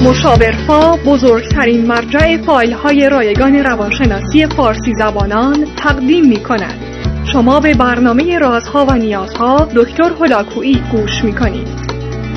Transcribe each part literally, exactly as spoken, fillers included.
مشاورفا بزرگترین مرجع فایل‌های رایگان روانشناسی فارسی زبانان تقدیم می‌کند. شما به برنامه رازها و نیازها دکتر هلاکویی گوش می‌کنید.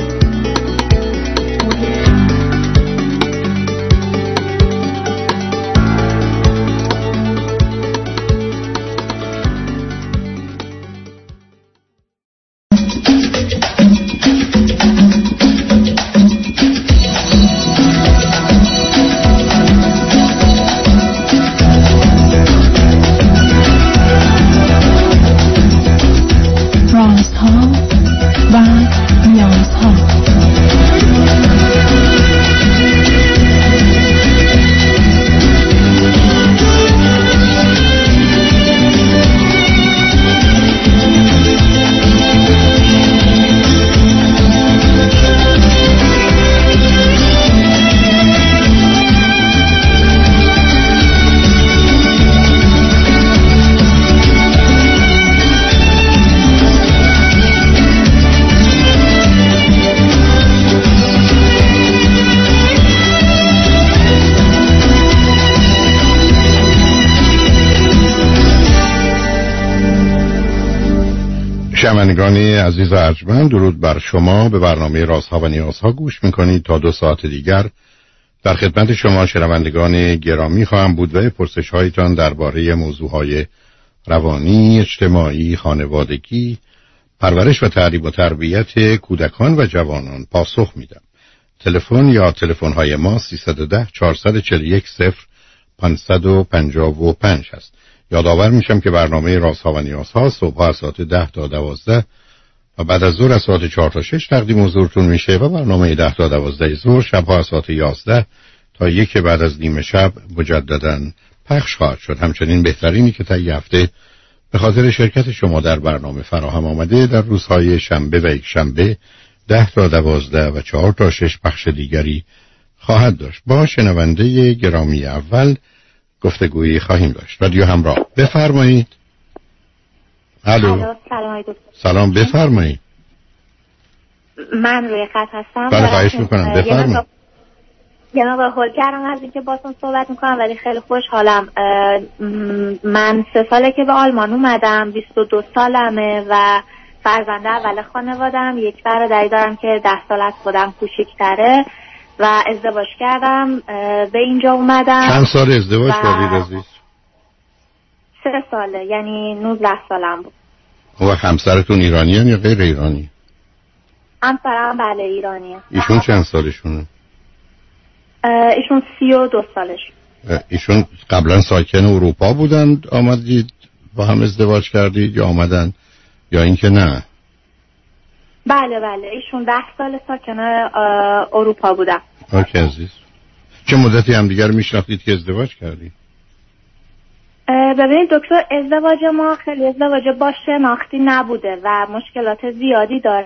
شنوندگان عزیز و ارجمند، درود بر شما. به برنامه رازها و نیازها گوش میکنید. تا دو ساعت دیگر در خدمت شما شنوندگان گرامی خواهم بود و پرسش هایتان درباره موضوعهای روانی، اجتماعی، خانوادگی، پرورش و تعلیم و تربیت کودکان و جوانان پاسخ میدم. تلفن یا تلفن های ما سیصد و ده چهارصد و چهل و یک صفر پانصد و پنجاه و پنج هست. یادآور میشم که برنامه رازها و نیازها صبح از ساعت ده تا دوازده و بعد از ظهر از ساعت چهار تا شش تقدیم حضورتون میشه و برنامه ده تا دوازده ظهر شبها از ساعت یازده تا یک بعد از نیم شب مجددا پخش خواهد شد. همچنین بهترینی که تا یک هفته به خاطر شرکت شما در برنامه فراهم آمده در روزهای شنبه و یک شنبه ده تا دوازده و چهار تا شش پخش دیگری خواهد داشت. با شنونده گرامی اول گفتگویی خواهیم داشت. رادیو همراه، بفرمایید. الو. سلام. سلام، بفرمایید. من روی خط هستم. بله، خواهش میکنم، بفرمایید. جناب هولکرم از اینکه باتون صحبت میکنم ولی خیلی خوشحالم. من سه ساله که به آلمان اومدم، بیست و دو سالمه و فرزند اول خانوادم. یک برادری دارم که ده سال از خودم کوچیک‌تره و ازدواج کردم. به اینجا اومدم. چند سال ازدواج کردید عزیز؟ سه ساله، یعنی نوزده سالم بود. و همسرتون ایرانی هن یا غیر ایرانی؟ همسرم بله ایرانیه. ایشون چند سالشونه؟ ایشون سی و دو سالش. ایشون قبلا ساکن اروپا بودند آمدید با هم ازدواج کردید یا آمدن یا اینکه نه؟ بله بله ایشون ده سال ساکن اروپا بودن. اوکی عزیز. چه مدتی هم دیگر میشناختید که ازدواج کردید؟ ببینید دکتر، ازدواج ما خیلی ازدواج با شناختی نبوده و مشکلات زیادی داره.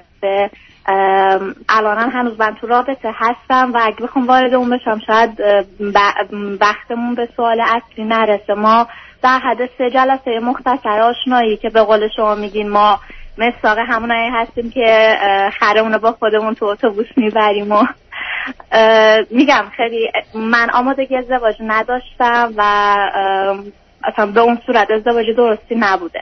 الان هنوز من تو رابطه هستم و اگه بخوام وارد اون بشم شاید بختمون به سوال اصلی نرسه. ما در حد سه جلسه مختصر آشنایی که به قول شما میگین ما مساق همونایی هستیم که خرمونو با خودمون تو اتوبوس میبریم و میگم خیلی من آمادگی ازدواج نداشتم و اصلا به اون صورت ازدواج درستی نبوده.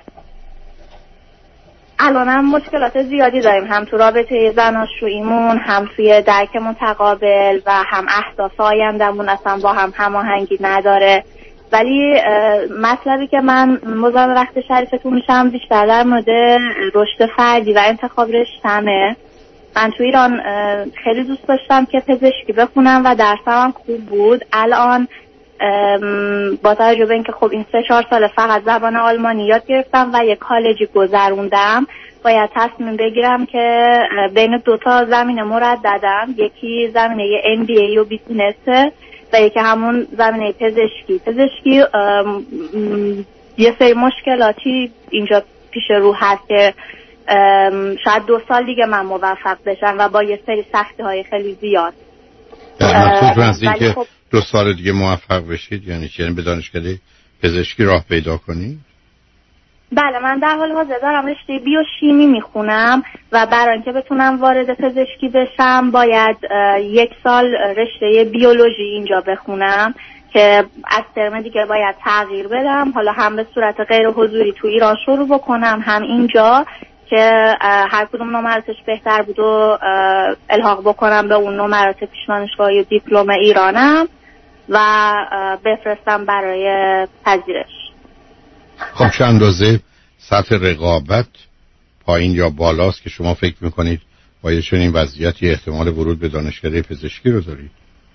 الان هم مشکلات زیادی داریم، هم تو رابطه زناشوییمون، هم توی درک متقابل و هم اهداف آیندمون اصلا با هم هماهنگی نداره. ولی مطلبی که من مزاحم وقت شریفتون میشم بیشتر در مورد رشد فردی و انتخاب رشتمه. من تو ایران خیلی دوست داشتم که پزشکی بخونم و درسم هم خوب بود. الان با توجه به اینکه خب این سه چهار سال فقط زبان آلمانی یاد گرفتم و یک کالجی گذروندم، باید تصمیم بگیرم که بین دوتا زمینه مرددم، یکی زمینه ام بی ای و بیزینسه و یکی همون زمینه پزشکی. پزشکی یه سری مشکلاتی اینجا پیش رو هست که شاید دو سال دیگه من موفق بشم و با یه سری سختی های خیلی زیاد. منظور از این که دو سال دیگه موفق بشید یعنی چی؟ یعنی به دانشکده پزشکی راه پیدا کنید؟ بله من در حال حاضر دارم رشته بیوشیمی میخونم و برای اینکه بتونم وارد پزشکی بشم باید یک سال رشته بیولوژی اینجا بخونم که از ترم دیگه باید تغییر بدم، حالا هم به صورت غیر حضوری تو ایران شروع بکنم هم اینجا که هر کدوم نمراتش بهتر بود و الحاق بکنم به اون نمرات پیش دانشگاهی دیپلم ایرانم و بفرستم برای پذیرش. خب چه اندازه سطح رقابت پایین یا بالاست که شما فکر میکنید با یه چنین وضعیتی احتمال ورود به دانشکده پزشکی رو دارید؟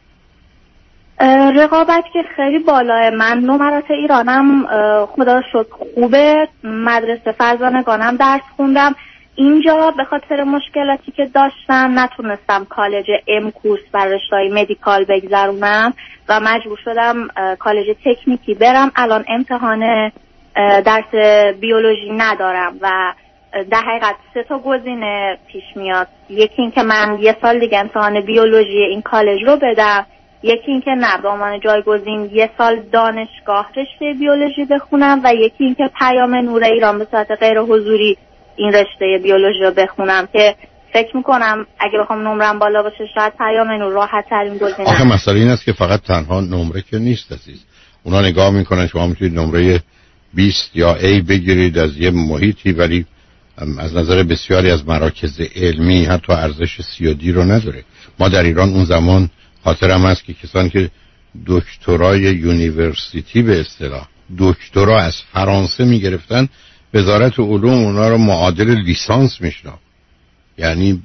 رقابت که خیلی بالاه. من نمرات ایرانم خدا رو شکر خوبه، مدرسه فرزانگانم درس خوندم، اینجا به خاطر مشکلاتی که داشتم نتونستم کالج ام کورس برای رشته‌های مدیکال بگذرونم و مجبور شدم کالج تکنیکی برم. الان امتحان درس بیولوژی ندارم و در حقیقت سه تا گزینه پیش میاد، یکی این که من یه سال دیگه امتحان بیولوژی این کالج رو بدم، یکی این که نه به عنوان جایگزین یه سال دانشگاه رشته بیولوژی بخونم و یکی این که پیام نور ایران به صورت غیر حضوری این رشته بیولوژی رو بخونم که فکر میکنم اگه بخوام نمرم بالا باشه شاید پیام نور راحت ترین گزینه. آخه مسئله این است که فقط تنها نمره که نیست عزیز، اونا نگاه میکنن شما میتونید نمره بیست یا A بگیرید از یه محیطی ولی از نظر بسیاری از مراکز علمی حتی ارزش سی و دی رو نداره. ما در ایران اون زمان خاطرم هست که کسانی که دکترای یونیورسیتی به اصطلاح دکترا از فرانسه میگرفتن، وزارت علوم اونا رو معادل لیسانس میشناخت. یعنی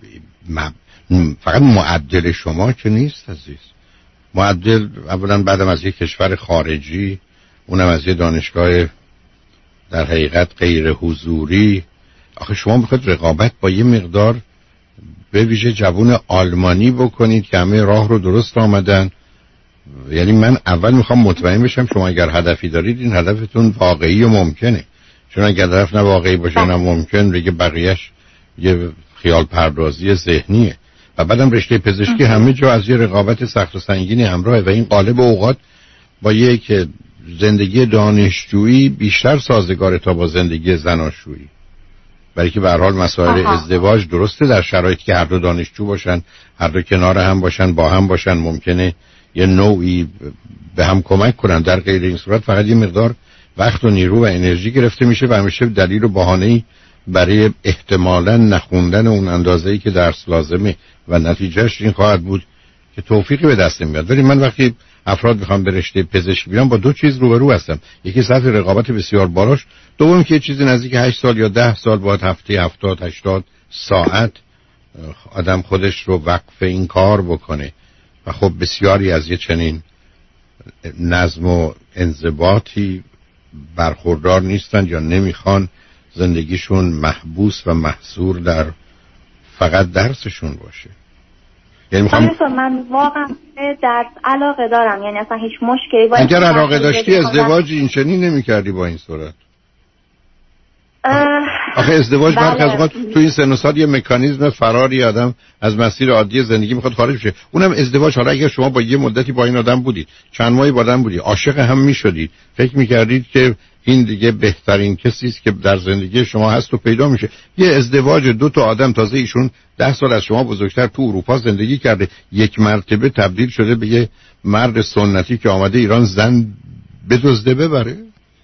فقط معدل شما که نیست عزیز، معدل اولا بعدم از یک کشور خارجی، اونم از یه دانشگاه در حقیقت غیر حضوری. آخه شما میخواید رقابت با یه مقدار به ویژه جوون آلمانی بکنید که همه راه رو درست آمدن. یعنی من اول میخوام مطمئن بشم شما اگر هدفی دارید این هدفتون واقعی و ممکنه، چون اگر هدف نه واقعی باشه نه ممکن، دیگه بقیهش یه خیال پردازی ذهنیه. و بعدم رشته پزشکی همه جا از یه رقابت سخت و سنگینی همراهه و این قالب اوقات با یک زندگی دانشجویی بیشتر سازگاره تا با زندگی زناشویی، برای که به هر حال مسائل آها. ازدواج درسته در شرایطی که هر دو دانشجو باشن، هر دو کنار هم باشن، با هم باشن، ممکنه یه نوعی به هم کمک کنن. در غیر این صورت فقط یه مقدار وقت و نیرو و انرژی گرفته میشه و همیشه دلیل و بهانه‌ای برای احتمالاً نخوندن اون اندازه‌ای که درس لازمه و نتیجهش این خواهد بود که توفیقی به دست نمیاد. ولی من وقتی افراد میخوام به رشته پزشکی بیان با دو چیز روبرو هستم، یکی سطح رقابت بسیار بالاش، دوم که چیزی نزدیک هشت سال یا ده سال باید هفته هفتاد هشتاد ساعت آدم خودش رو وقف این کار بکنه و خب بسیاری از یه چنین نظم و انضباطی برخوردار نیستن یا نمیخوان زندگیشون محبوس و محصور در فقط درسشون باشه. یعنی میخوام من واقعا درس علاقه دارم، یعنی اصلا هیچ مشکلی باید اگر علاقه داشتی ازدواج این چنین نمی‌کردی با این صورت. آخه ازدواج برخ از اوقات تو این سن و سال یه مکانیزم فراری آدم از مسیر عادی زندگی میخواد خارج بشه. اونم ازدواج. حالا اگر شما با یه مدتی با این آدم بودید، چند ماهی با آدم بودید، عاشق هم میشدید، فکر میکردید که این دیگه بهترین کسی است که در زندگی شما هست و پیدا میشه. یه ازدواج دو تا آدم، تازه ایشون ده سال از شما بزرگتر تو اروپا زندگی کرده، یک مرتبه تبدیل شده به یه مرد سنتی که آمده ایران زن بدزده ببره.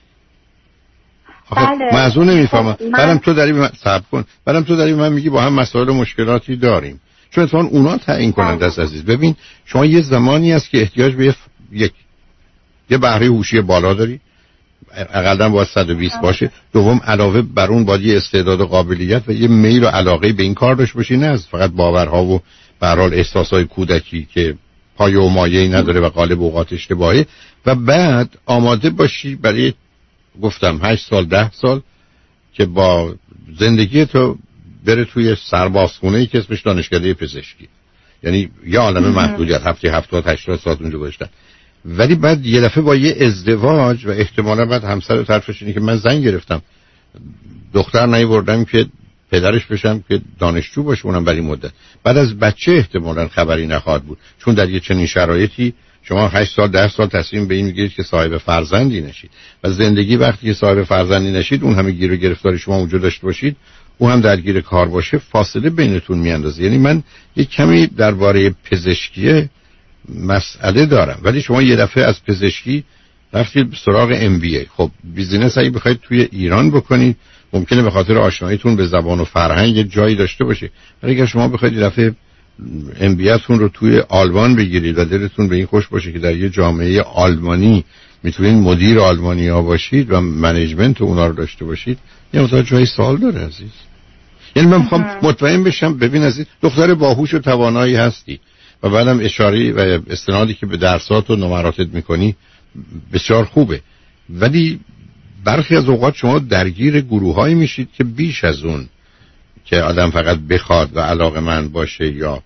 بله. من از اون نمیفهمم. بعدم تو داری من صبر کن. بعدم تو داری من میگی با هم مسائل و مشکلاتی داریم. چون اتفاقا اونا تعیین کننده است عزیز. ببین شما یه زمانی است که احتیاج به یک یه بهره هوشی بالا داری. اقلا باید صد و بیست باشه. دوم علاوه بر اون باید یه استعداد و قابلیت و یه میل و علاقه به این کار داشته باشی، نه از فقط باورها و به هر حال احساسای کودکی که پای و مایه‌ای نداره و غالب اوقات اشتباهه. و بعد آماده باشی برای گفتم هشت سال ده سال که با زندگی تو بره توی سربازخونه‌ای که اسمش دانشکده پزشکی، یعنی یه عالمه محدودیت، هفته هفتاد هشتاد ساعت اونجا گذاشتن. ولی بعد یه دفعه با یه ازدواج و احتمالا بعد همسر طرفش اینه که من زن گرفتم، دختر نیاوردم که پدرش بشم که دانشجو باشه، اونم برای مدت. بعد از بچه احتمالا خبری نخواهد بود، چون در یه چنین شرایطی شما هشت سال ده سال تصمیم به این میگیرید که صاحب فرزندی نشید و زندگی وقتی که صاحب فرزندی نشید اون همه گیر و گرفتاری شما اونجا داشته باشید اون هم درگیر کار باشه فاصله بینتون میاندازه. یعنی من یک کمی درباره پزشکی مسئله دارم ولی شما یه دفعه از پزشکی رفتید سراغ ام بی ای. خب بیزینس اگه بخواید توی ایران بکنید ممکنه به خاطر آشناییتون به زبان و فرهنگ یه جایی داشته باشه ولی اگه شما بخواید یه دفعه ام بی ایتون رو توی آلمان بگیرید و دلتون به این خوش باشه که در یه جامعه آلمانی میتونید مدیر آلمانیا باشید و منیجمنت اونا رو داشته باشید یه مقدار جای سوال داره عزیز. یعنی من میخوام مطمئن بشم ببین عزیز دختر باهوش و توانایی هستی و بعدم اشاری و استنادی که به درسات و نمراتت میکنی بسیار خوبه ولی برخی از اوقات شما درگیر گروهایی میشید که بیش از اون که آدم فقط بخواد و علاقه‌مند باشه یا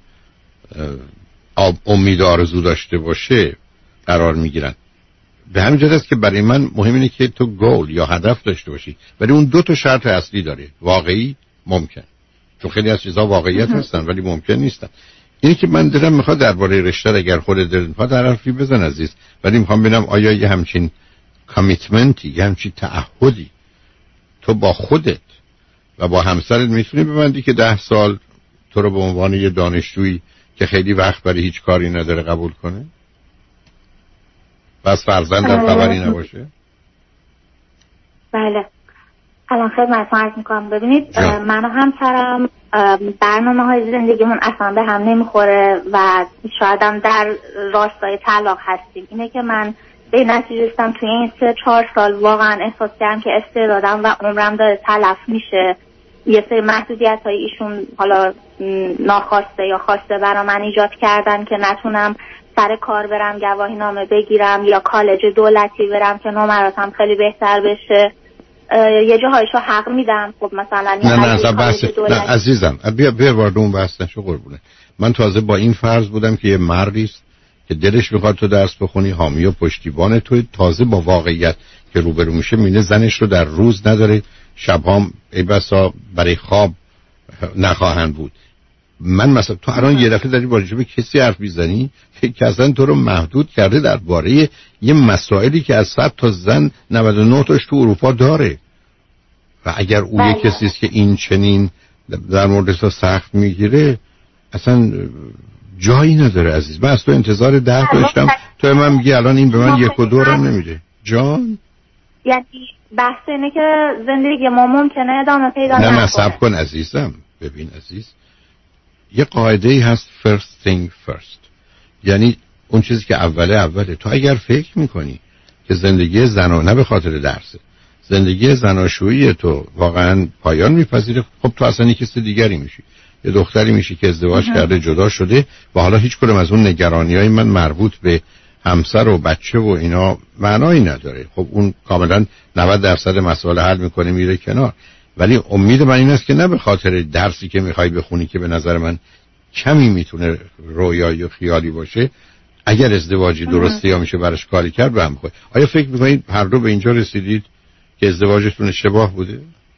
امید آرزو داشته باشه قرار میگیرن. به همین جهت است که برای من مهم اینه که تو گول یا هدف داشته باشی ولی اون دو تا شرط اصلی داره. واقعی ممکن چون خیلی از چیزا واقعیت هستن ولی ممکن نیستن. اینی که من دلم میخواد درباره رشته اگر خودت دلت میخواد در حرفی بزن عزیز ولی میخوام ببینم آیا یه همچین کامیتمنتی یه همچین تعهدی تو با خودت و با همسرت میتونی ببندی که ده سال تو رو به عنوان یه دانشجویی که خیلی وقت برای هیچ کاری نداره قبول کنه و از فرزندم خبری نباشه؟ بله الان خدمتتون عرض میکنم. ببینید من و همسرم برنامه های زندگیمون اصلا به هم نمیخوره و شاید هم در راستای طلاق هستیم. اینه که من به نتیجه رسیدم توی این سه چهار سال واقعا احساس کردم که استعدادم و عمرم داره تلف میشه. یه سری محدودیت های ایشون حالا ناخواسته یا خواسته برای من ایجاد کردن که نتونم سر کار برم گواهی نامه بگیرم یا کالج دولتی برم که نمراتم خیلی بهتر بشه. یه جاهایشو حق میدم. خب مثلا نه نه اصلا بحث نه عزیزم بیا بیا وارد اون بحث نشو قربونه. من تازه با این فرض بودم که یه مردی است که دلش میخواد تو درس بخونی حامی و پشتیبان توی تازه با واقعیت که روبرو میشه مینه زنش رو در روز نداره شبام ای بسا برای خواب نخواهند بود. من مثلا تو الان یه دفعه داری با به کسی حرف میزنی که اصلا تو رو محدود کرده درباره یه مسائلی که از صد تا زن نود و نه تاش تو اروپا داره و اگر او یه کسی است که این چنین در موردش سخت میگیره اصلا جایی نداره عزیز. من از تو انتظار ده داشتم تو من میگی الان این به من یک و دو هم نمیده جان. یعنی بحث اینه که زندگی ما ممکنه ادامه پیدا نکنه. نه نه صبر کن عزیزم. ببین عزیز یه قاعده ای هست first thing first یعنی اون چیزی که اوله اوله. تو اگر فکر میکنی که زندگی زنانه به خاطر درسه زندگی زناشویی تو واقعا پایان میپذیره خب تو اصلا یک کسی دیگری میشی. یه دختری میشی که ازدواج کرده جدا شده و حالا هیچ کدوم از اون نگرانی‌های من مربوط به همسر و بچه و اینا معنایی نداره. خب اون کاملا نود درصد مسائل حل میکنه میره کنار. ولی امید من این است که نه به خاطر درسی که میخوای بخونی که به نظر من کمی میتونه رویایی و خیالی باشه اگر ازدواجی درسته یا میشه برش کاری کرد به هم بخواه. آیا فکر میکنید هر دو به اینجا رسیدید که ازدواجتون اشتباه بوده؟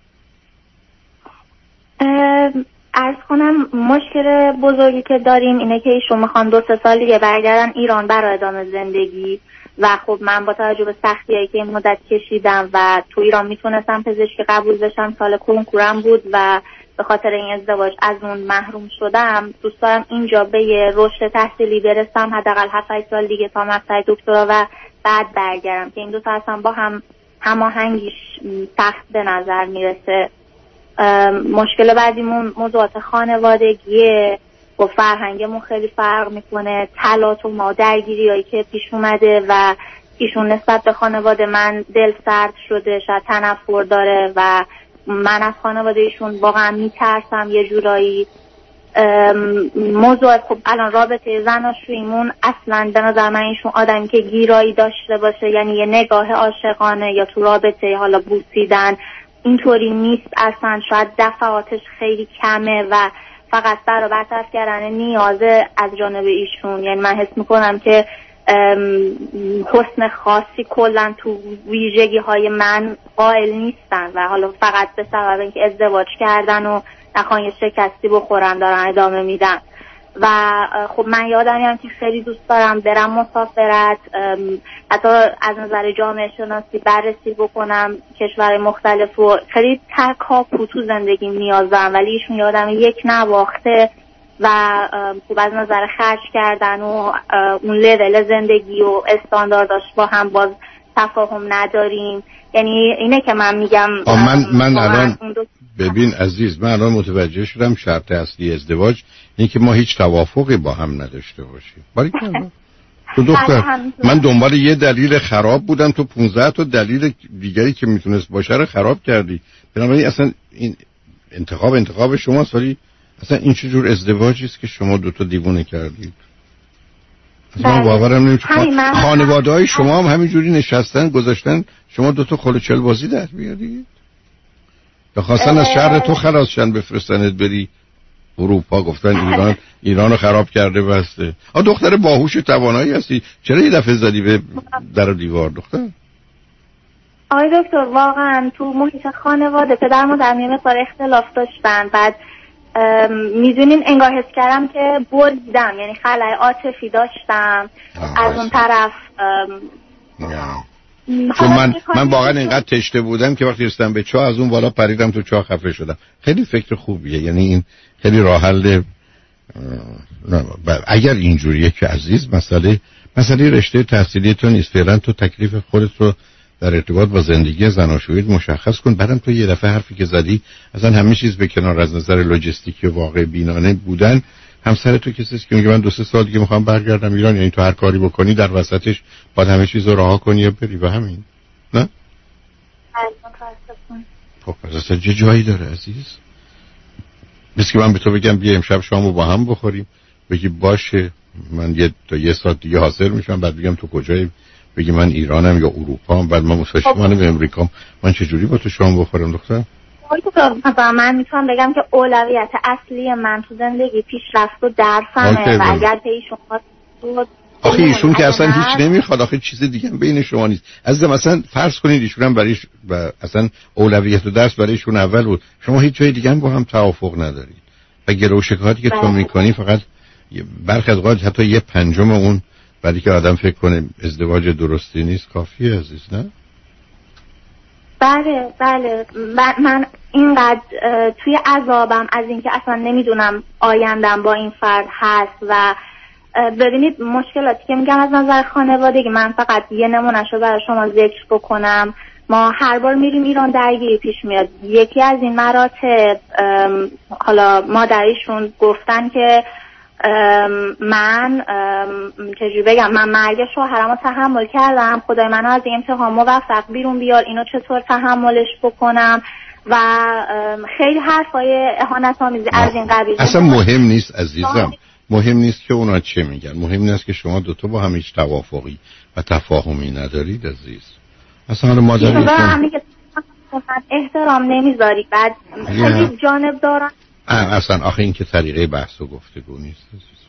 عرض کنم مشکل بزرگی که داریم اینه که ایشون میخوان دو سه سال دیگه برگردن ایران برای ادامه زندگی و خب من با توجه به سختیایی که این مدت کشیدم و تو ایران میتونستم پزشکی قبول بشم سال کنکورم بود و به خاطر این ازدواج از اون محروم شدم. دوست دارم اینجا به یه رشد تحصیلی برسم حداقل هفت سال دیگه تا مقطع دکترا و بعد برگردم که این دو تا اصلا با هم هماهنگیش سخت به نظر میرسه. مشکل بعدیمون موضوعات خانوادگیه با فرهنگمون خیلی فرق میکنه. تلاط و مادرگیری هایی که پیش اومده و ایشون نسبت به خانواده من دل سرد شده شاید تنفر داره و من از خانواده ایشون واقعا میترسم یه جورایی. موضوعات خب الان رابطه زناشوییمون اصلا به نظر من ایشون آدمی که گیرایی داشته باشه یعنی یه نگاه عاشقانه یا تو رابطه حالا بوسیدن اینطوری نیست اصلا. شاید دفعاتش خیلی کمه و فقط برای برطرف کردن نیازه از جانب ایشون. یعنی من حس میکنم که حسن خاصی کلا تو ویژگی های من قائل نیستن و حالا فقط به سبب اینکه ازدواج کردن و نخوان یه شکستی بخورن دارن ادامه میدن. و خب من یادم که خیلی دوست دارم برم مسافرت، حتی از نظر جامعه شناسی بررسی بکنم کشور مختلف و خیلی تکاپو تو زندگیم نیاز دارم، ولی ایشون یادم یک نواخته و خب از نظر خرج کردن و اون لول زندگی و استاندارداش با هم باز تفاهم نداریم. یعنی اینه که من میگم من من الان ببین عزیز، من الان متوجه شدم شرط اصلی ازدواج اینه که ما هیچ توافقی با هم نداشته باشیم. باریکلا. تو دختر من دنبال یه دلیل خراب بودم، تو پانزده تا دلیل دیگری که میتونست باشه رو خراب کردی. بنابراین اصلا این انتخاب انتخاب شماست، ولی اصلا این چه جور ازدواجی است که شما دو تا دیوونه کردید؟ اصلا باورم نمیشه. خانواده‌های شما هم همینجوری نشستن گذاشتن شما دو تا خلوچل بازی در بیارید؟ یا خواستن از شهر تو خلاص شن بفرستنت بری اروپا، گفتن ایران ایرانو خراب کرده بسته. آ دختر باهوش و توانایی هستی، چرا یه دفعه زدی به در و دیوار دختر؟ آقای دکتر واقعا تو محیط خانواده پدر مادر یه مقدار اختلاف داشتن، بعد میدونین انگار حس کردم که بریدم، یعنی خلای عاطفی داشتم از اون طرف. چون من من واقعا اینقدر تشنه بودم که وقتی رسیدم به چاه از اون بالا پریدم تو چاه خفه شدم. خیلی فکر خوبیه، یعنی این خیلی راه حل. اگر اینجوریه که عزیز مسئله مسئله رشته تحصیلی تو نیست، فعلا تو تکلیف خودت رو در ارتباط با زندگی زناشوییت مشخص کن. بعدم تو یه دفعه حرفی که زدی اصلا همه چیز به کنار، از نظر لوجستیکی و واقع بینانه بودن همسر تو کسی است که میگه من دو سه سال دیگه میخوام برگردم ایران، یعنی تو هر کاری بکنی در وسطش باید همه چیز رو رها کنی یا بری و همین. نه؟ خب اصلا چه جایی داره عزیز؟ بس که من به تو بگم بیا امشب شامو با هم بخوریم، بگی باشه من یه تا یه ساعت دیگه حاضر میشم، بعد بگم تو کجایی، بگی من ایرانم یا اروپا هم، بعد من مسافرم به امریکا، من چه جوری با تو شام بخورم دختر؟ مثلا من میتونم بگم که اولویت اصلی من تو زندگی پیشرفت و درسمه و اگر به شما بود آخه ایشون که اصلا هیچ نمیخواد، آخه چیز دیگه هم بین شما نیست. عزیزم اصلا فرض کنید ایشون هم برای و اصلا اولویت و درس برای ایشون اول بود، شما هیچ جای دیگه هم با هم توافق ندارید و گرو و شکایتی که تو میکنی فقط برخی از اوقات حتی یه پنجم اون بعدی که آدم فکر کنه ازدواج درستی نیست کافیه عزیز. نه؟ بله بله من اینقدر توی عذابم از اینکه اصلا نمیدونم آیندم با این فرد هست. و ببینید مشکلاتی که میگم از نظر خانوادگی، من فقط یه نمونه‌اش رو برای شما ذکر بکنم. ما هر بار میریم ایران درگیری پیش میاد. یکی از این مراتب حالا مادریشون گفتن که من چجوری بگم، من مرگ شوهرم رو تحمل کردم، خدای منو از این امتحان موفق بیرون بیار، اینو چطور تحملش بکنم و خیلی حرفای اهانت‌آمیزی از این قبیل. اصلا مهم نیست عزیزم، مهم نیست که اونا چه میگن، مهم نیست که شما دوتا با هم هیچ توافقی و تفاهمی ندارید عزیز. اصلا حالا مادریتون احترام نمیذاری، بعد خیلی جانب دارن. اصلا آخه این که طریقه بحث و گفتگو نیست.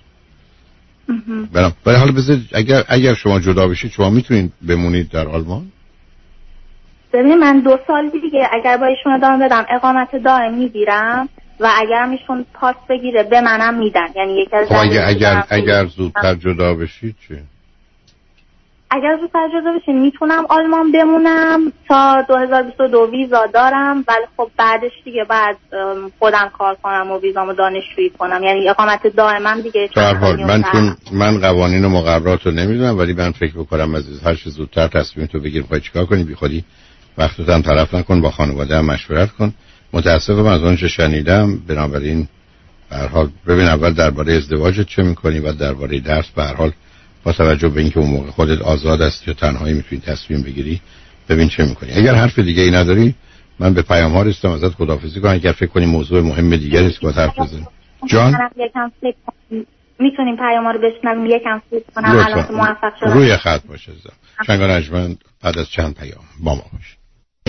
برام برای حالا بذار اگر اگر شما جدا بشید شما میتونید بمونید در آلمان؟ ببینید من دو سال دیگه اگر با ایشون ادامه بدم اقامت دائم میگیرم و اگر هم ایشون پاس بگیره به منم میدن. یعنی یکی از اگر اگر اگر زودتر جدا بشید چه؟ اگر زودتر جدا بشید میتونم آلمان بمونم تا دو هزار و بیست و دو ویزا دارم، ولی خب بعدش دیگه بعد خودم کار کنم و ویزامو دانشجویی کنم، یعنی اقامت دائمم دیگه. در حال من چون من قوانین و مقررات رو نمیدونم، ولی من فکر بکنم عزیز هر چه زودتر تصمیم تو بگیر میخوای چیکار کنی، بی خودی وقتت هم تلف نکن، با خانواده هم مشورت کن. متاسفم از اون چه شنیدم، بنابراین به هر حال ببین اول درباره ازدواجت چه میکنی و درباره درس به هر حال با توجه به اینکه اون موقع خودت آزاد هستی و تنهایی میتونی تصمیم بگیری ببین چه میکنی. اگر حرف دیگه ای نداری من به پیام ها رسیدم ازت خداحافظی کنم. اگر فکر کنی موضوع مهم دیگری است که با حرف بزنیم جان میتونیم پیام ها رو بشنویم یکم فکر کنم الان موفق شدم. روی خط باشه زدم شنگان اجمن بعد از چند پیام با ما باش.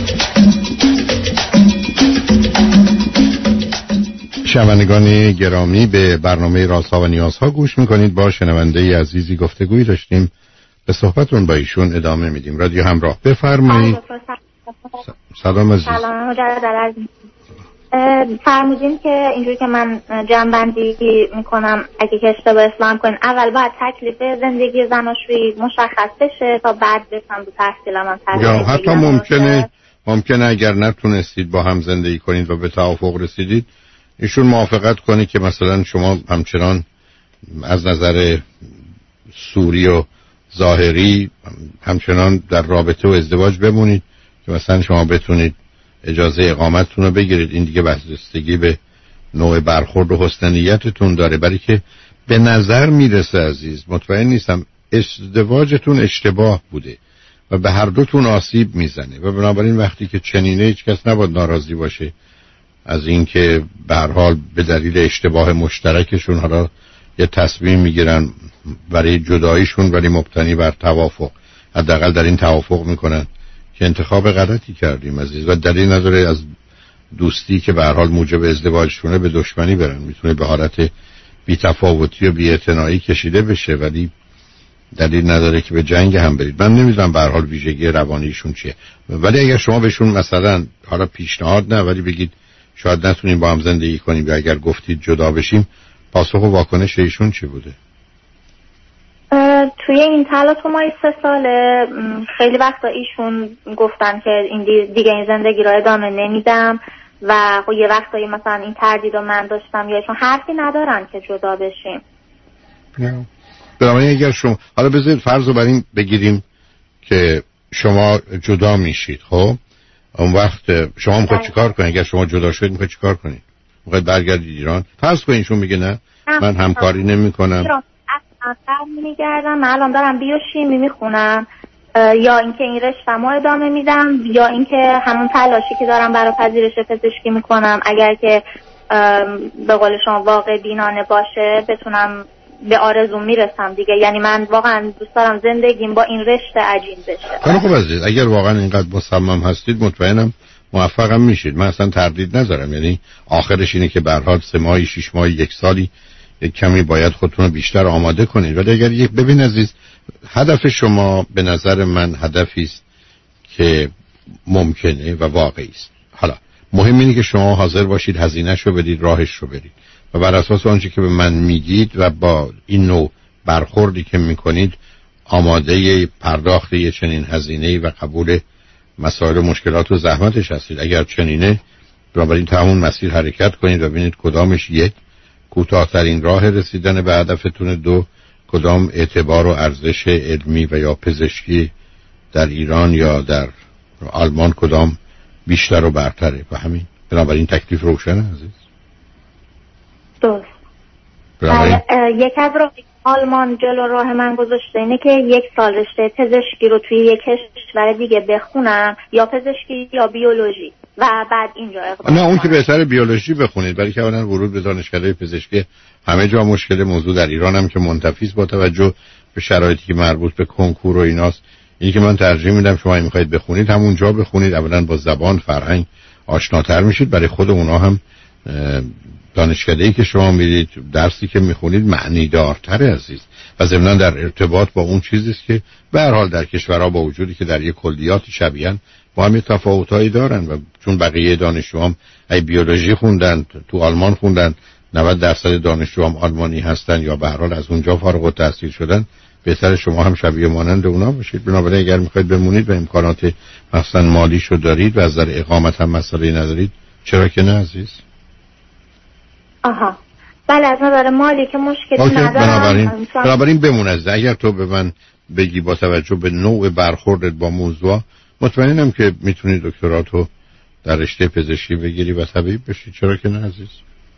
شنوندگان گرامی به برنامه رازها و نیازها گوش میکنید. با شنونده عزیزی گفتگویی داشتیم، به صحبتون با ایشون ادامه میدیم. رادیو همراه بفرمایید. سلام عزیز. سلام مجدد عزیز. فرمودین که اینجوری که من جنبندی میکنم اگه که اشتباه اسلام کنین، اول باید تکلیف زندگی زناشویی مشخص بشه تا بعد بسم دو تحصیلم هم یا حتی ممکنه ممکنه اگر نتونستید با هم زندگی کنید و به توافق رسیدید ایشون موافقت کنه که مثلا شما همچنان از نظر سوری و ظاهری همچنان در رابطه و ازدواج بمونید که مثلا شما بتونید اجازه اقامتتون رو بگیرید. این دیگه بستگی به نوع برخورد و حسن نیتتون داره، برای که به نظر میرسه عزیز، مطمئن نیستم، ازدواجتون اشتباه بوده و به هر دوتون آسیب میزنه و بنابراین وقتی که چنینه هیچ کس نباید ناراضی باشه از اینکه به هر حال به دلیل اشتباه مشترکشون حالا یه تصمیم میگیرن برای جداییشون ولی مبتنی بر توافق. حداقل در این توافق میکنن که انتخاب غلطی کردیم عزیز و دلیل نداره از دوستی که به هر حال موجب ازدواجشونه به دشمنی برن. میتونه به حالت بی‌تفاوتی و بی‌اعتنایی کشیده بشه ولی دلیل نداره که به جنگ هم برید. من نمیدونم به هر حال ویژگی روانیشون چیه، ولی اگر شما بهشون مثلا حالا پیشنهاد نه ولی بگید شاید نتونیم با هم زندگی کنیم یا اگر گفتید جدا بشیم، پاسخ و واکنش ایشون چی بوده؟ توی این تلاطم‌های سه ساله خیلی وقتا ایشون گفتن که این دیگه این زندگی رو ادامه نمیدم و یه وقتایی مثلا این تردید رو من داشتم یا ایشون حرفی ندارن که جدا بشیم. نه بنابراین اگر شما حالا بذارید فرض رو بر این بگیریم که شما جدا میشید، خب اون وقت شما میخواید چیکار کنید؟ اگر شما جدا شدید میخواید چیکار کنید؟ میخواید برگردید ایران؟ فرض کنید ایشون میگه نه من همکاری نمی‌کنم، اصلا میگردم، من الان دارم بیوشیمی میخونم، یا اینکه این رشته‌مو ادامه میدم یا اینکه همون تلاشی که دارم برای پذیرش پزشکی میکنم اگر که به قول شما واقع بینانه باشه بتونم به آرزوم میرسم دیگه. یعنی من واقعا دوست دارم زندگیم با این رشته عجین بشه. خیلی خوب عزیز، اگر واقعا اینقدر مصمم هستید مطمئنم موفقم میشید. من اصلا تردید ندارم، یعنی آخرش اینه که به هر حال سه ماهی شش ماهی یک سالی یک کمی باید خودتون رو بیشتر آماده کنید. ولی اگر یک ببین عزیز، هدف شما به نظر من هدفی است که ممکنه و واقعی است. حالا مهم اینه که شما حاضر باشید هزینه‌شو بدید، راهش رو برید و بر اساس آنچه که به من میگید و با این نوع برخوردی که میکنید آماده پرداخت یه چنین هزینه‌ای و قبول مسائل و مشکلات و زحمتش هستید. اگر چنینه بنابراین تا همون مسیر حرکت کنید و ببینید کدامش یک کوتاه‌ترین راه رسیدن به هدفتون، دو کدام اعتبار و ارزش علمی و یا پزشکی در ایران یا در آلمان کدام بیشتر و برتره و همین. بنابراین تکلیف روشنه عزیز. درست. یک از راه آلمان جلو راه من گذاشته اینه که یک سال رشته پزشکی رو توی یک کشور دیگه بخونم، یا پزشکی یا بیولوژی، و بعد اینجا اقدام. نه اون که بهتره بیولوژی بخونید، برای که اولا ورود به دانشکده پزشکی همه جا مشکل، موضوع در ایران هم که منتفی است با توجه به شرایطی که مربوط به کنکور و ایناست. اینی که من ترجیح میدم شما میخواید بخونید همونجا بخونید، اولا با زبان فرهنگ آشناتر میشید، برای خود اونا هم دانشکده‌ای که شما میرید درسی که میخونید معنی دارتره عزیز و ضمناً در ارتباط با اون چیزی است که به هر حال در کشورها با وجودی که در یک کلیات شبیهن با هم تفاوتایی دارن و چون بقیه دانشجوام ای بیولوژی خوندن تو آلمان خوندن، نود درصد دانشجوام آلمانی هستن یا به هر حال از اونجا فارغ التحصیل شدن، بهتره شما هم شبیه مانند اونا باشید. بنابراین اگر میخواید بمونید و امکانات مثلا مالیشو دارید و از نظر اقامت هم مسئله ندارید، چرا که نه عزیز؟ آها بله، از نظر مالی که مشکلی ندارم. بنابراین بنابراین بمون عزیز. اگر تو به من بگی با توجه به نوع برخوردت با موضوع، مطمئنم که میتونی دکتراتو در رشته پزشکی بگیری و طبیب بشی، چرا که نه عزیز؟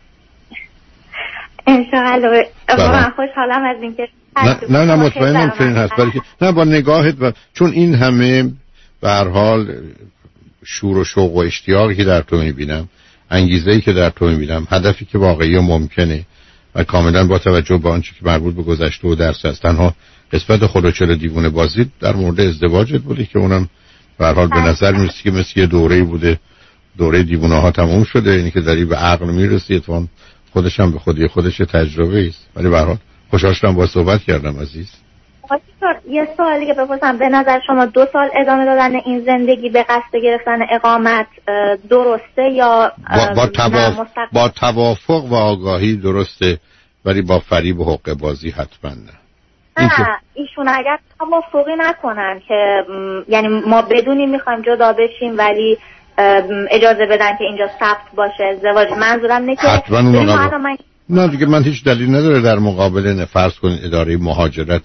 انشاءالله. من خوشحالم از اینکه نه نه نه مطمئنم که این هست، برای که نه با نگاهت و چون این همه به هر حال شور و شوق و اشتیاقی که در تو میبینم، انگیزه‌ای که در تو میبینم، هدفی که واقعی و ممکنه و کاملا با توجه به آنچه که مربوط به گذشته و درس است، تنها قسمت خودت چلو دیوونه بازی در مورد ازدواجت بوده که اونم به هر حال به نظر میرسه که مثل یه دوره‌ای بوده، دوره دیوونه ها تموم شده، اینی که داری به عقل میرسی، اتفاقا خودش هم به خودی خودش تجربه است. ولی به هر حال خوشحال شدم با صحبت کردم عزیز. یه سوالی که بپرسم، به نظر شما دو سال ادامه دادن این زندگی به قصد گرفتن اقامت درسته یا با, با, تواف... با توافق و آگاهی درسته، ولی با فریب و حقه بازی حتما نه. نه ایشون اگر توافقی نکنن که یعنی ما بدونیم میخوایم جدا بشیم ولی اجازه بدن که اینجا ثبت باشه ازدواج، منظورم اینه که حتما من... نه دیگه من هیچ دلیل نداره در مقابل فرض کنید اداره مهاجرت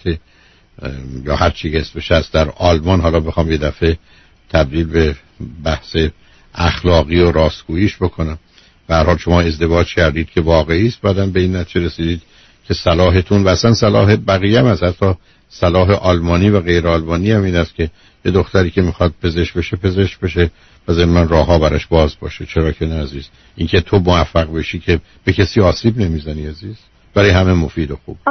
یا هر چی که اسمش هست در آلمان حالا بخوام یه دفعه تبدیل به بحث اخلاقی و راستگوییش بکنم، به هر حال شما ازدواج کردید که واقعی است، بعدم به این نتیجه رسیدید که صلاحتون و اصلا صلاح بقیه هم از حتی صلاح آلمانی و غیر آلمانی هم این است که یه دختری که میخواد پزشک بشه پزشک بشه و ضمن راهها براش باز باشه. چرا که نه عزیز؟ اینکه تو موفق بشی که به کسی آسیب نمیزنی عزیز، برای همه مفید و خوب.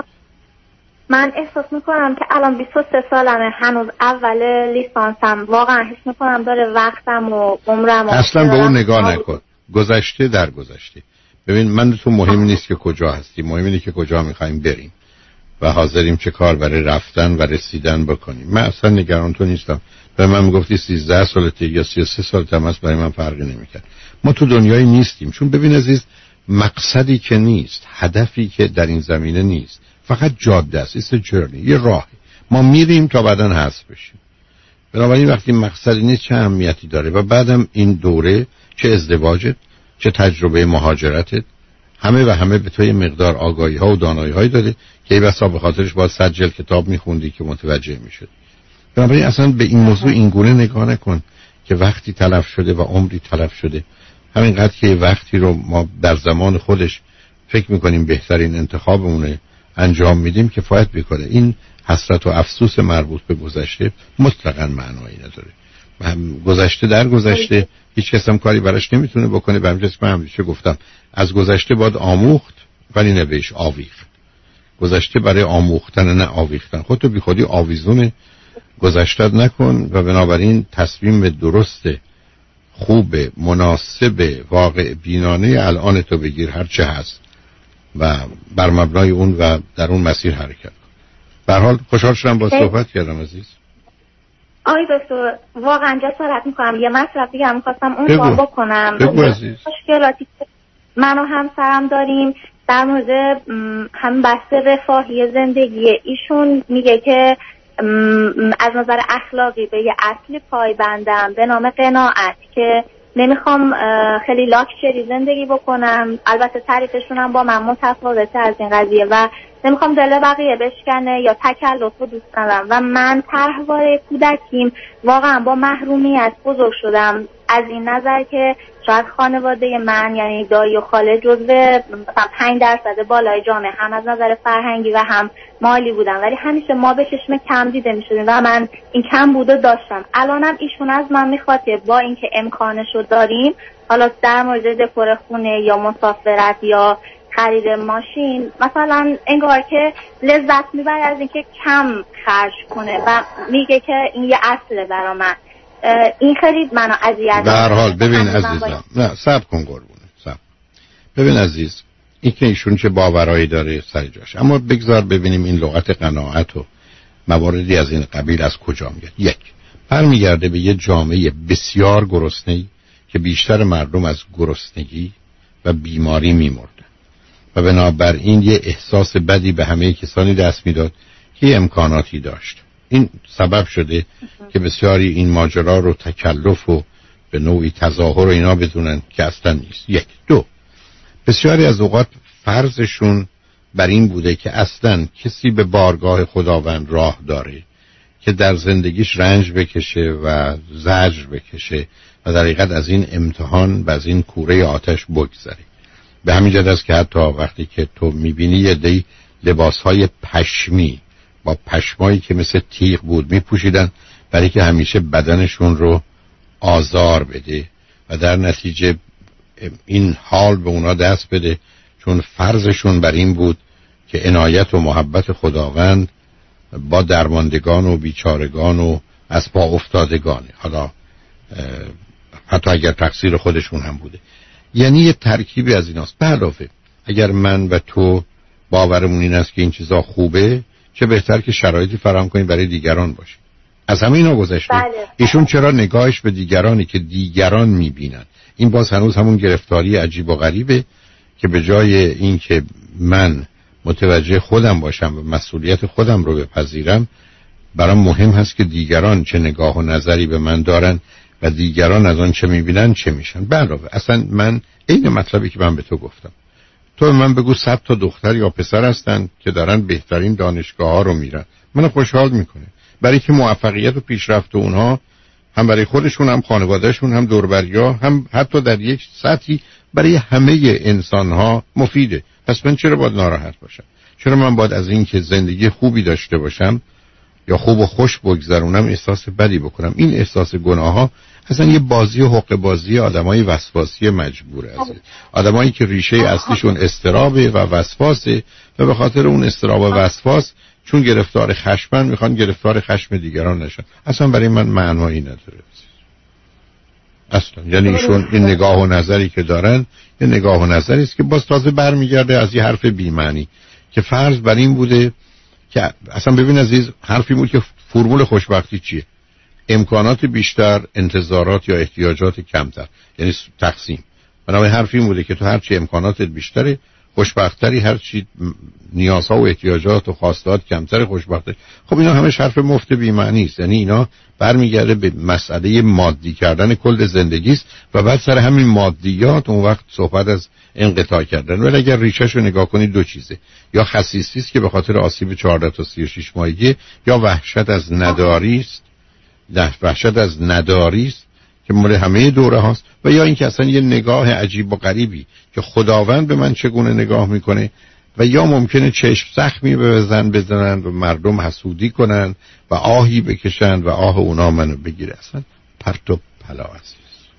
من احساس میکنم که الان بیست و سه سالمه، هنوز اول لیسانسم، واقعا حس میکنم داره وقتم و عمرم. اصلا به اون نگاه نکن، گذشته در گذشته. ببین من تو مهم نیست که کجا هستی، مهم اینه که کجا میخوایم بریم و حاضریم چه کار برای رفتن و رسیدن بکنیم. من اصلا نگران تو نیستم. به من میگفتی سیزده سالته یا سی و سه سالته هم هست، برای من فرقی نمیکنه. ما تو دنیایی نیستیم، چون ببین عزیز مقصدی که نیست، هدفی که در این زمینه نیست، فقط جاده است. It's a journey، یه راه. ما میریم تا بعداً حذف بشیم. بنابراین وقتی مقصدی نیست چه اهمیتی داره؟ و بعدم این دوره چه ازدواجت چه تجربه مهاجرتت همه و همه به تو یه مقدار آگاهی ها و دانایی هایی داده که ای بسا به خاطرش باید صد جلد کتاب میخوندی که متوجه میشد. بنابراین اصلا به این موضوع این گونه نگاه نکن که وقتی تلف شده و عمری تلف شده. همینقدر که وقتی رو ما در زمان خودش فکر میکنیم بهترین انتخابمونه انجام میدیم کفایت میکنه. این حسرت و افسوس مربوط به گذشته مطلقاً معنایی نداره. گذشته در گذشته، هیچ کس هم کاری براش نمیتونه بکنه. به همین من همیشه گفتم از گذشته باید آموخت ولی نه بهش آویخت. گذشته برای آموختن نه آویختن. خودتو بی خودی آویزون گذشته نکن و بنابراین تصمیم درست خوب مناسب واقع بینانه الان تو بگیر هر چه هست و بر مبنای اون و در اون مسیر حرکت کن. به هر حال خوشحال شدم با صحبت کردم عزیز. آقای دکتر واقعا جسارت میکنم یه مطلب دیگه هم خواستم اون رو بکنم. بگو عزیز. مشکلاتی که من و همسرم داریم در مورد هم بحث رفاهی زندگی، ایشون میگه که از نظر اخلاقی به یه اصلی پایبندم به نام قناعت که نمیخوام خیلی لاکچری زندگی بکنم. البته تعریفشون هم با من متفاوته از این قضیه و نمیخوام دل بقیه بشکنه یا تکلف رو دوست ندارم و من طرحواره کودکیم واقعا با محرومیت بزرگ شدم از این نظر که شاید خانواده من یعنی دایی و خاله جزو مثلا پنج درصد بالای جامعه هم از نظر فرهنگی و هم مالی بودن، ولی همیشه ما به چشم کم دیده میشدیم و من این کم بوده داشتم. الانم ایشون از من میخواد که با اینکه امکانشو داریم حالا در مورد دکور خونه یا مسافرت یا خرید ماشین مثلا انگار که لذت میبره از اینکه کم خرج کنه و میگه که این یه اصله برا من. این خیلی منو اذیت به هر حال ببین عزیزم، نه صبر کن قربونه، صبر. ببین عزیز این که ایشون چه باورایی داره سر جاش، اما بگذار ببینیم این لغت قناعت و مواردی از این قبیل از کجا میاد. یک، برمیگرده به یه جامعه بسیار گرسنه‌ای که بیشتر مردم از گرسنگی و بیماری میمردن و بنابراین یه احساس بدی به همه کسانی دست میداد که امکاناتی داشت. این سبب شده که بسیاری این ماجرا رو تکلف و به نوعی تظاهر و اینا بدونن که اصلا نیست. یک. دو، بسیاری از اوقات فرضشون بر این بوده که اصلا کسی به بارگاه خداوند راه داره که در زندگیش رنج بکشه و زجر بکشه و در حقیقت از این امتحان و از این کوره آتش بگذره. به همین جهت است که حتی وقتی که تو میبینی یه دی لباسهای پشمی با پشمایی که مثل تیغ بود میپوشیدن برای که همیشه بدنشون رو آزار بده و در نتیجه این حال به اونا دست بده، چون فرضشون بر این بود که عنایت و محبت خداوند با درماندگان و بیچارگان و از پا افتادگانه، حالا حتی اگر تقصیر خودشون هم بوده. یعنی یه ترکیبی از ایناست. به علاوه اگر من و تو باورمون این است که این چیزا خوبه، چه بهتر که شرایطی فراهم کنید برای دیگران باشید. از همه اینا گذشته بله. ایشون چرا نگاهش به دیگرانی که دیگران میبینن، این باز هنوز همون گرفتاری عجیب و غریبه که به جای این که من متوجه خودم باشم و مسئولیت خودم رو بپذیرم، برام مهم هست که دیگران چه نگاه و نظری به من دارن و دیگران از آن چه میبینن چه میشن. علاوه اصلا من این مطلبی که من به تو گفتم، تو من بگو صد تا دختر یا پسر هستن که دارن بهترین دانشگاه ها رو میرن، منو خوشحال میکنه، برای که موفقیت و پیشرفت اونها هم برای خودشون، هم خانوادهشون، هم دوربریا، هم حتی در یک سطحی برای همه انسان ها مفیده. پس من چرا باید ناراحت باشم؟ چرا من باید از این که زندگی خوبی داشته باشم یا خوب و خوش بگذرونم احساس بدی بکنم؟ این احساس گناه ها اصلا یه بازی و حق بازی آدمای وسواسی مجبوره، از آدمایی که ریشه اصلیشون استرابه و وسواسه و به خاطر اون استراب و وسواس چون گرفتار خشمن میخوان گرفتار خشم دیگران نشن. اصلا برای من معنایی نداره اصلا. یعنی ایشون این نگاه و نظری که دارن یه نگاه و نظری است که باز تازه برمیگرده از یه حرف بی‌معنی که فرض بر این بوده که اصلا ببین عزیز، حرفی بود که فرمول خوشبختی چیه؟ امکانات بیشتر، انتظارات یا احتیاجات کمتر، یعنی تقسیم. بنابراین حرفی بوده که تو هرچی امکاناتت بیشتره خوشبختری، هرچی نیازها و احتیاجات و خواستات کمتر خوشبختری. خب اینا همه حرف مفت بی‌معنی است. یعنی اینا برمیگرده به مسئله مادی کردن کل زندگی است و بعد سر همین مادیات اون وقت صحبت از انقطاع کردن. ولی اگر ریشه‌شو نگاه کنید دو چیزه، یا خسیسی است که به خاطر آسیب چهارده تا سی و شش ماهگی، یا وحشت از نداری است، وحشت از نداری است که مال همه دوره هاست، و یا اینکه اصلا یه نگاه عجیب و غریبی که خداوند به من چگونه نگاه میکنه، و یا ممکنه چشم زخمی به زن بزنن و مردم حسودی کنن و آهی بکشن و آه اونا منو بگیره. اصلا پرت و پلا است.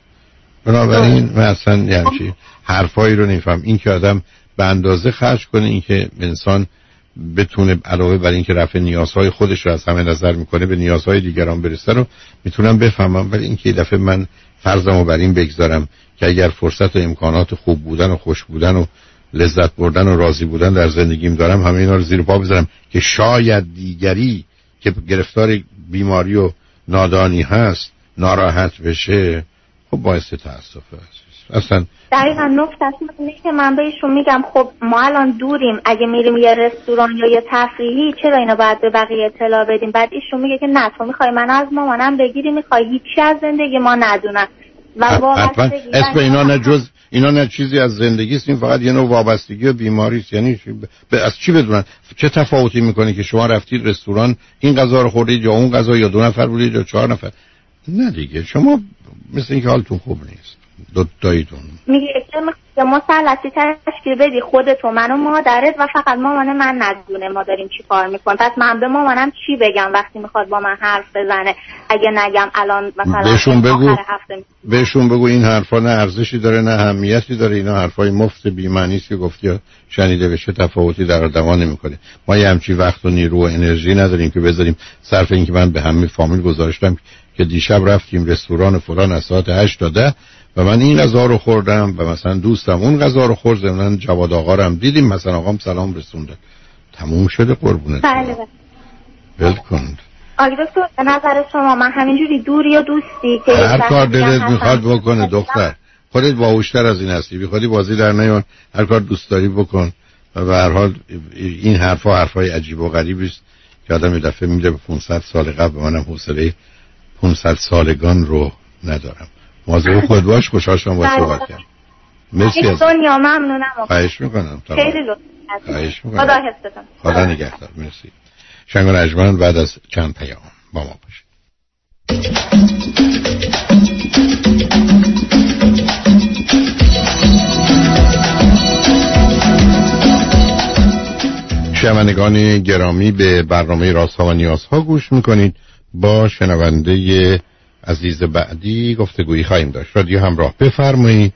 بنابراین من اصلا یعنی حرفایی رو نمیفهم. این که آدم به اندازه خرج کنه، این که انسان بتونه علاوه بر این که رفع نیازهای خودش رو از همه نظر میکنه به نیازهای دیگران برسه رو میتونم بفهمم. ولی این که یه دفعه من فرضمو بر این بگذارم که اگر فرصت و امکانات خوب بودن و خوش بودن و لذت بردن و راضی بودن در زندگیم دارم، همه اینا رو زیر پا بذارم که شاید دیگری که گرفتار بیماری و نادانی هست ناراحت بشه، خب باعث تأسفه است. اصلا دقیقا نکته اینه که من بهشون میگم خب ما الان دوریم، اگه میریم یه رستوران یا یه تفریحی چرا اینا باید به بقیه اطلاع بدیم؟ بعد ایشون میگه که نه، تو میخوای من از مامانم بگیری، میخوای هیچی از زندگی ما ندونن. و وابستگی اسم اینا نه جز اینا نه چیزی از زندگی است، این فقط یه نوع وابستگی و بیماری است. یعنی ب... از چی بدونن؟ چه تفاوتی میکنه که شما رفتید رستوران این غذا رو خوردید یا اون غذا، یا دو نفر بودید یا چهار نفر؟ نه دیگه، شما مثل اینکه حالتون خوب نیست دو تاییتون. میگه که مسلطی تشکیل بدی خودت و من و مادرت و فقط مامان من ندونه ما داریم چی کار میکنیم. پس من به مامانم چی بگم وقتی میخواد با من حرف بزنه؟ اگه نگم الان مثلا بهشون بگو بهشون بگو این حرفا نه ارزشی داره نه اهمیتی داره، اینا حرفای مفت بی معنی است که گفتی شنیده بشه تفاوتی در آدما نمیکنه. ما یه همچین وقت و نیرو و انرژی نداریم که بذاریم صرف این که من به همه فامیل گزارشتم که دیشب رفتیم رستوران فلان از ساعت هشت تا ده و من این غذا رو خوردم و مثلا دوستم اون غذا رو خورد، زمیناً جواد آقا رو هم دیدیم، مثلا آقام سلام رسونده، تموم شده قربونت. بله ول کن. آقای دکتر به نظر شما من همینجوری دوری یا دوستی که هر کار دلت میخواد بکنه دختر، خودت باهوشتر از این هستی، بی خودی بازی در نیار، هر کار دوست داری بکن. و به هر حال این حرفا حرفای عجیب و غریبی است که آدم یه دفعه میره به پانصد سال قبل. منم حوصله پانصد سالگان رو ندارم. مواظب خود باش. خوشحال شدم با صحبت کردم. مرسی از دنیا، ممنونم. خواهش میکنم. خیلی لطفا. خواهش میکنم. خدا حفظتون. خدا نگهدار. مرسی. شنگ و نجمن بعد از چند پیام با ما باشید. شنوندگان گرامی به برنامه رازها و نیازها گوش میکنید. با شنونده عزیز بعدی گفتگویی خواهیم داشت. رادیو همراه، بفرمایید.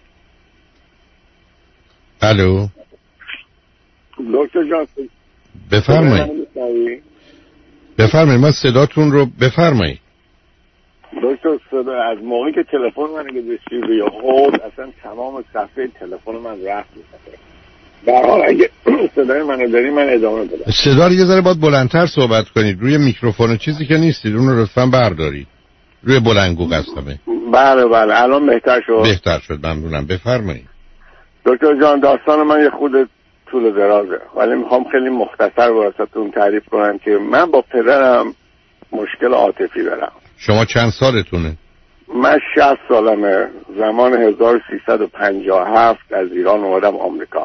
الو دکتر جان بفرمایید. بفرمایید، من صداتون رو بفرمایید. دکتر صدا از موقعی که تلفن من گذاشتی روی هولد اصلا تمام صفحه تلفن من رفت. در حال اگه صدای منو داری من ادامه بدم. صدا رو یه ذره باید بلندتر صحبت کنید. روی میکروفون چیزی که نیستید اون رو لطفاً بردارید. روی بلندگو قسمه. بله بله الان بهتر شد. بهتر شد ممنونم. بفرمایید. دکتر جان داستان من یه خود طول و درازه ولی میخوام خیلی مختصر واسهتون تعریف کنم که من با پدرم مشکل عاطفی دارم. شما چند سالتونه؟ من شصت سالمه. زمان هزار و سیصد و پنجاه و هفت از ایران اومدم آمریکا.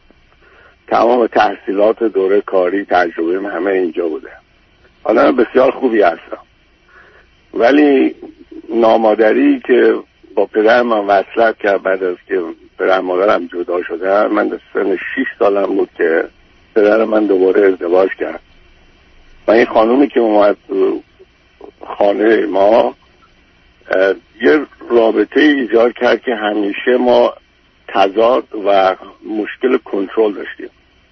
تمام تحصیلات دوره کاری تجربه من همه اینجا بوده. حالا بسیار خوبی هستم ولی نامادری که با پدر من وصلت کرد بعد از که پدر مادرم جدا شدن من در سن شش سالم بود که پدر من دوباره ازدواج کرد و این خانومی که اومد خانه ما یه رابطه ایجاد کرد که همیشه ما تضاد و مشکل کنترل داشتیم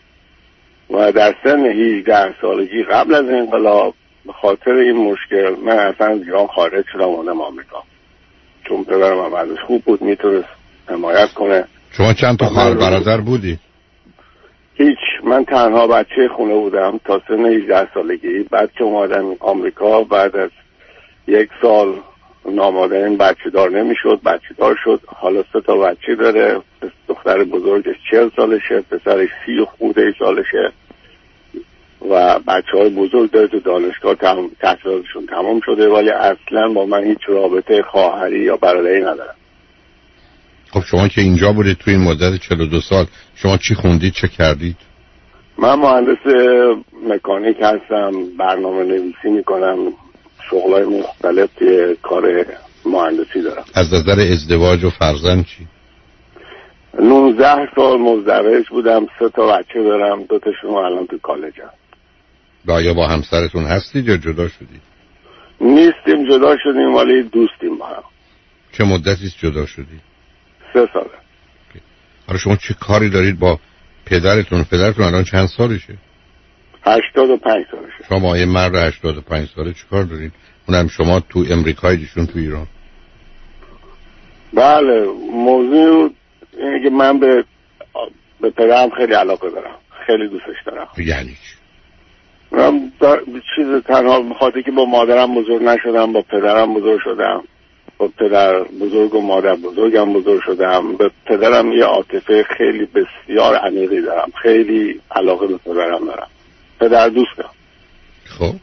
و در سن هجده سالگی قبل از انقلاب به خاطر این مشکل من اصلا از ایران خارج شدم اومدم آمریکا چون پدرم هم ازش خوب بود میتونست حمایت کنه. شما چند تا خواهر برادر بودی؟ هیچ. من تنها بچه خونه بودم تا سن هجده سالگی. بعد که اومدم آمریکا بعد از یک سال نامادرین بچه دار نمیشد بچه دار شد. حالا سه تا بچه داره. دختر بزرگش چهل سالشه پسرش سی و خورده سالشه و بچه های بزرگ داره تو دانشگاه تم... تحصیلاتشون تمام شده ولی اصلا با من هیچ رابطه خواهری یا برادری ندارم. خب شما که اینجا بودید تو این مدت چهل و دو سال شما چی خوندید چه کردید؟ من مهندس مکانیک هستم. برنامه نویسی میکنم. شغلای مختلف که کار مهندسی دارم. از نظر ازدواج و فرزند چی؟ نوزده سال مزدوج بودم. سه تا بچه دارم. دو تاشون الان تو کالجن. آیا با همسرتون هستید یا جدا شدید؟ نیستیم جدا شدیم ولی دوستیم با هم. چه مدتی است جدا شدید؟ سه ساله. حالا شما چه کاری دارید با پدرتون؟ پدرتون الان چند سالشه؟ هشتاد و پنج سالشه. شما یه مرد هشتاد و پنج ساله چه کار دارید؟ اونم شما تو امریکای دیشون تو ایران. بله موضوع اینه که من به به پدرم خیلی علاقه دارم. خیلی دوستش دارم. یعنی چی؟ من چیز تنها بخاطر که با مادرم بزرگ نشدم با پدرم بزرگ شدم. با پدر بزرگ و مادر بزرگم بزرگ شدم. به پدرم یه عاطفه خیلی بسیار عمیقی دارم. خیلی علاقه به پدرم دارم. پدر دوستم. خب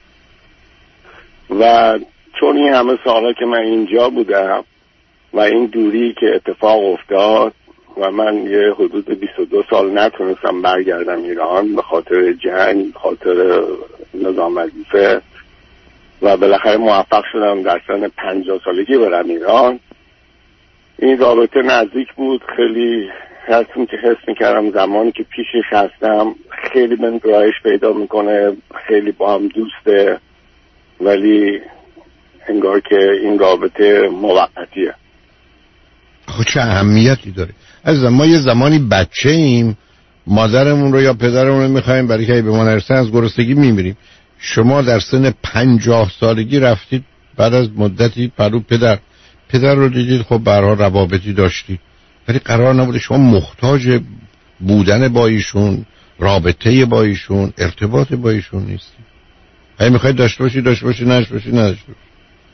و چون این همه سالا که من اینجا بودم و این دوری که اتفاق افتاد و من یه حدود بیست و دو سال نتونستم برگردم ایران به خاطر جنگ به خاطر نظام وظیفه و بالاخره موفق شدم در سن پنجاه سالگی برم ایران. این رابطه نزدیک بود. خیلی حسم که حس میکردم زمانی که پیشش هستم خیلی من گرایش پیدا میکنه. خیلی با هم دوسته ولی انگار که این رابطه موقتیه. خب چه اهمیتی داره عزیزم؟ ما یه زمانی بچه ایم مادرمون رو یا پدرمون رو میخواییم برای که به ما نرسن از گرسنگی میمیریم. شما در سن پنجاه سالگی رفتید بعد از مدتی پرو پدر پدر رو دیدید. خب به هر حال روابطی داشتید ولی قرار نبوده شما محتاج بودن با ایشون رابطه با ایشون ارتباط با ایشون نیستید. اگه میخواید داشته باشید داشته باشید نداشته باشید نداشته باشید.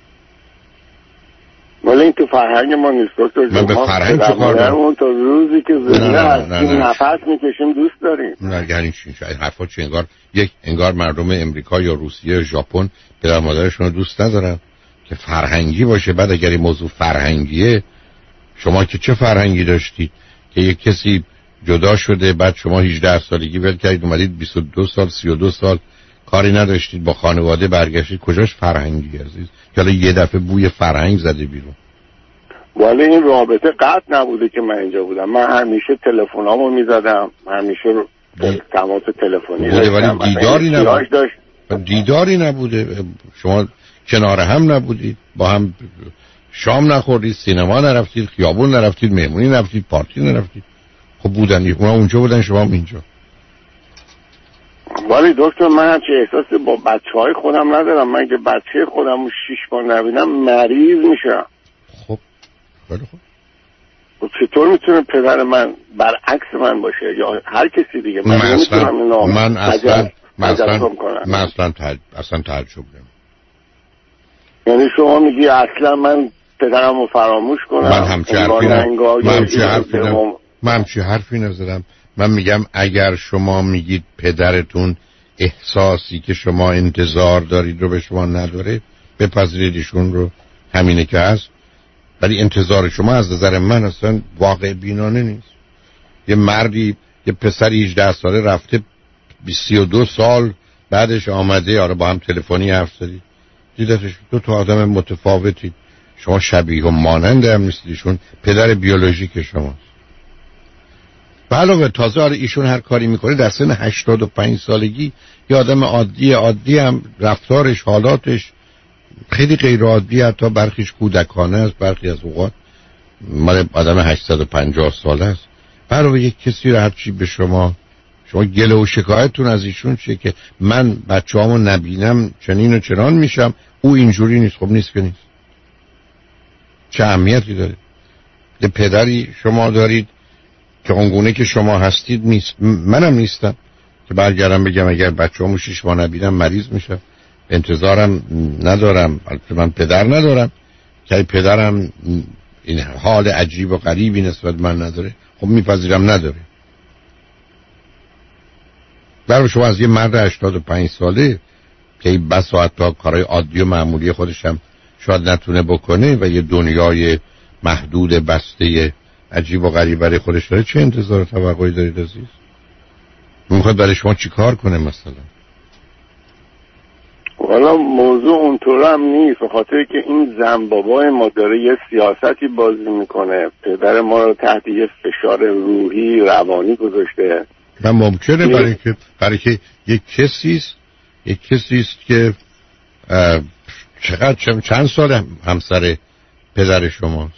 ولی این تو فرهنگ ما نیست دکتر. من به فرهنگ چه کار دارم؟ اون تا روزی که زنده هستیم نفس میکشیم دوست داریم. نه یعنی چی؟ شاید حرفا چه انگار یک انگار مردم امریکا یا روسیه یا ژاپن پدر مادرشون رو دوست ندارن که فرهنگی باشه. بعد اگر این موضوع فرهنگیه شما که چه فرهنگی داشتید که یک کسی جدا شده بعد شما هجده سالگی ول کردید اومدید بیست و دو سال سی و دو سال کاری نداشتید با خانواده برگشتید. کجاش فرهنگی عزیز؟ که حالا یه دفعه بوی فرهنگ زده بیرون. ولی این رابطه قطع نبوده که من اینجا بودم. من همیشه تلفنامو میزدم. همیشه تماس تلفنی بوده ولی دیداری نبوده. دیداری نبوده. شما کنار هم نبودید با هم شام نخوردید سینما نرفتید خیابون نرفتید مهمونی نرفتید پارتی نرفتید. خب بودن اونا اونجا بودن شما هم اینجا. ولی دکتر من همچه احساسی با بچه های خودم ندارم. من که بچه خودم رو شیش ماه نبینم مریض میشم. خب خیلی خوب. چطور میتونه پدر من برعکس من باشه یا هر کسی دیگه؟ من اصلا من اصلا من اصلا من اصلا تعجب اصلا تعجب نمی‌کنم. یعنی شما میگی اصلا من پدرم رو فراموش کنم؟ من همچه حرفی من همچه حرفی من همچه حرفی نزدم. من میگم اگر شما میگید پدرتون احساسی که شما انتظار دارید رو به شما نداره، بپذیرید ایشون رو همینه که هست. ولی انتظار شما از نظر من اصلا واقع بینانه نیست. یه مردی یه پسری هجده ساله رفته سی و دو سال بعدش آمده، آره با هم تلفنی حرف زدید، دیدتش دو تا آدم متفاوتی، شما شبیه و مانند هم نیستید، ایشون پدر بیولوژیک شماست. به علاوه تازه آره ایشون هر کاری میکنه در سن هشتاد و پنج سالگی یه آدم عادی عادی هم رفتارش حالاتش خیلی غیر عادی، حتی برخیش کودکانه است، برخی از اوقات مال آدم هشتصد و پنجاه ساله است. به علاوه یک کسی رو هرچی به شما شما گله و شکایتتون از ایشون چیه که من بچه‌هامو نبینم چنین و چنان میشم، او اینجوری نیست. خب نیست که نیست، چه اهمیتی داره؟ یه پدری شما دارید که اونگونه که شما هستید نیست، منم نیستم که برگردم بگم اگر بچه‌هامو شش ماه نبینم مریض میشم. انتظارم ندارم، البته من پدر ندارم که پدرم این حال عجیب و غریبی نسبت من نداره. خب میپذیرم نداره. برای شما از یه مرد هشتاد و پنج ساله که بس ساعت تا کارهای عادی و معمولی خودش هم شاید نتونه بکنه و یه دنیای محدود بسته عجیب و غریب برای خودش داره، چه انتظار و توقعی دارید عزیز؟ میخواد برای شما چی کار کنه مثلا؟ والا موضوع اونطور هم نیست، به خاطر که این زن بابای ما داره یه سیاستی بازی میکنه، پدر ما رو تحت یه فشار روحی روانی گذاشته. و ممکنه برای که برای که یک کسی است یک کسی است که چقدر چند سال همسر پدر شماست؟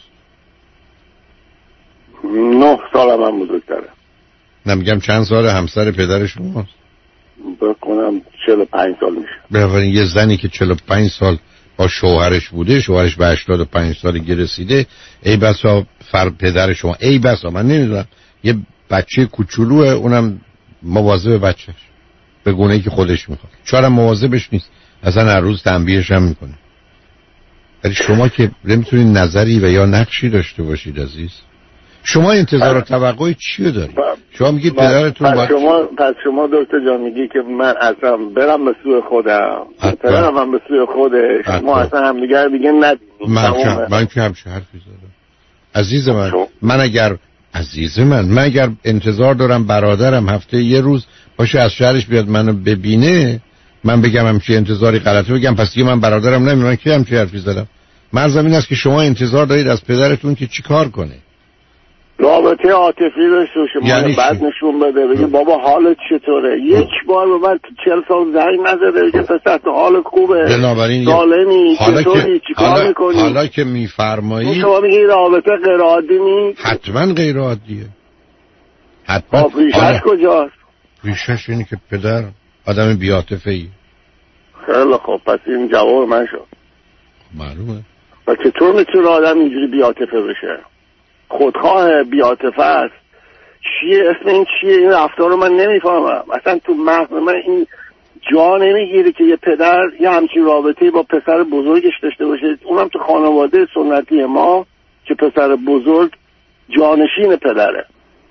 نه سال هم, هم بزرگتره. نمیگم چند سال همسر پدر شماست؟ بکنم چهل و پنج سال میشه. بنابراین یه زنی که چهل و پنج سال با شوهرش بوده، شوهرش به هشتاد و پنج سالگی رسیده، ای بسا فر پدر شما، ای بسا من نمیدونم یه بچه کوچولوه، اونم مواظب بچهش به گونه‌ای که خودش میخواد، چرا مواظبش نیست، اصلا هر روز تنبیهش هم میکنه. ولی شما که نمیتونید نظری و یا نقشی داشته باشید عزیز. شما انتظار و توقعی چی دارید؟ شما میگید پدرتون پس شما پس شما دکتر جان میگی که من اصلا برم به سوی خودم، پدرم هم به سوی خودش، ما اصلا هم دیگه دیگه ندیدیم. من که من که همچه حرفی زدم عزیز من. من اگر عزیز من من اگر انتظار دارم برادرم هفته یه روز باشه از شهرش بیاد منو ببینه، من بگم همچه انتظاری غلطه، بگم پس دیگه من برادرم نمیدونم که همچه حرفی زدم. مرز این است که شما انتظار دارید از پدرتون که چی کار کنه، رابطه عاطفی داشته باشه، یعنی بعد نشون بده بگه بابا حالت چطوره. یک بار به من چهل سال زنگ نزده بگه پسر تو حال خوبه، سالمی، چطوری، چیکار میکنی؟ حالا که میفرمایید شما میگی رابطه غیر عادی نیست؟ حتما غیر عادیه. حتما. ریشش کجاست؟ ریشش اینه که پدر آدم بی‌عاطفه‌ای. خیلی خوب، پس این جواب من شد. معلومه. و چطور میتونه آدم اینجوری بی‌عاطفه بشه؟ خودخواه بی‌عاطفه است. چیه اسم این چیه؟ این رفتار رو من نمیفهمم اصلا. تو مغز من این جا نمیگیره که یه پدر یه همچین رابطه‌ای با پسر بزرگش داشته باشه، اونم تو خانواده سنتی ما که پسر بزرگ جانشین پدره.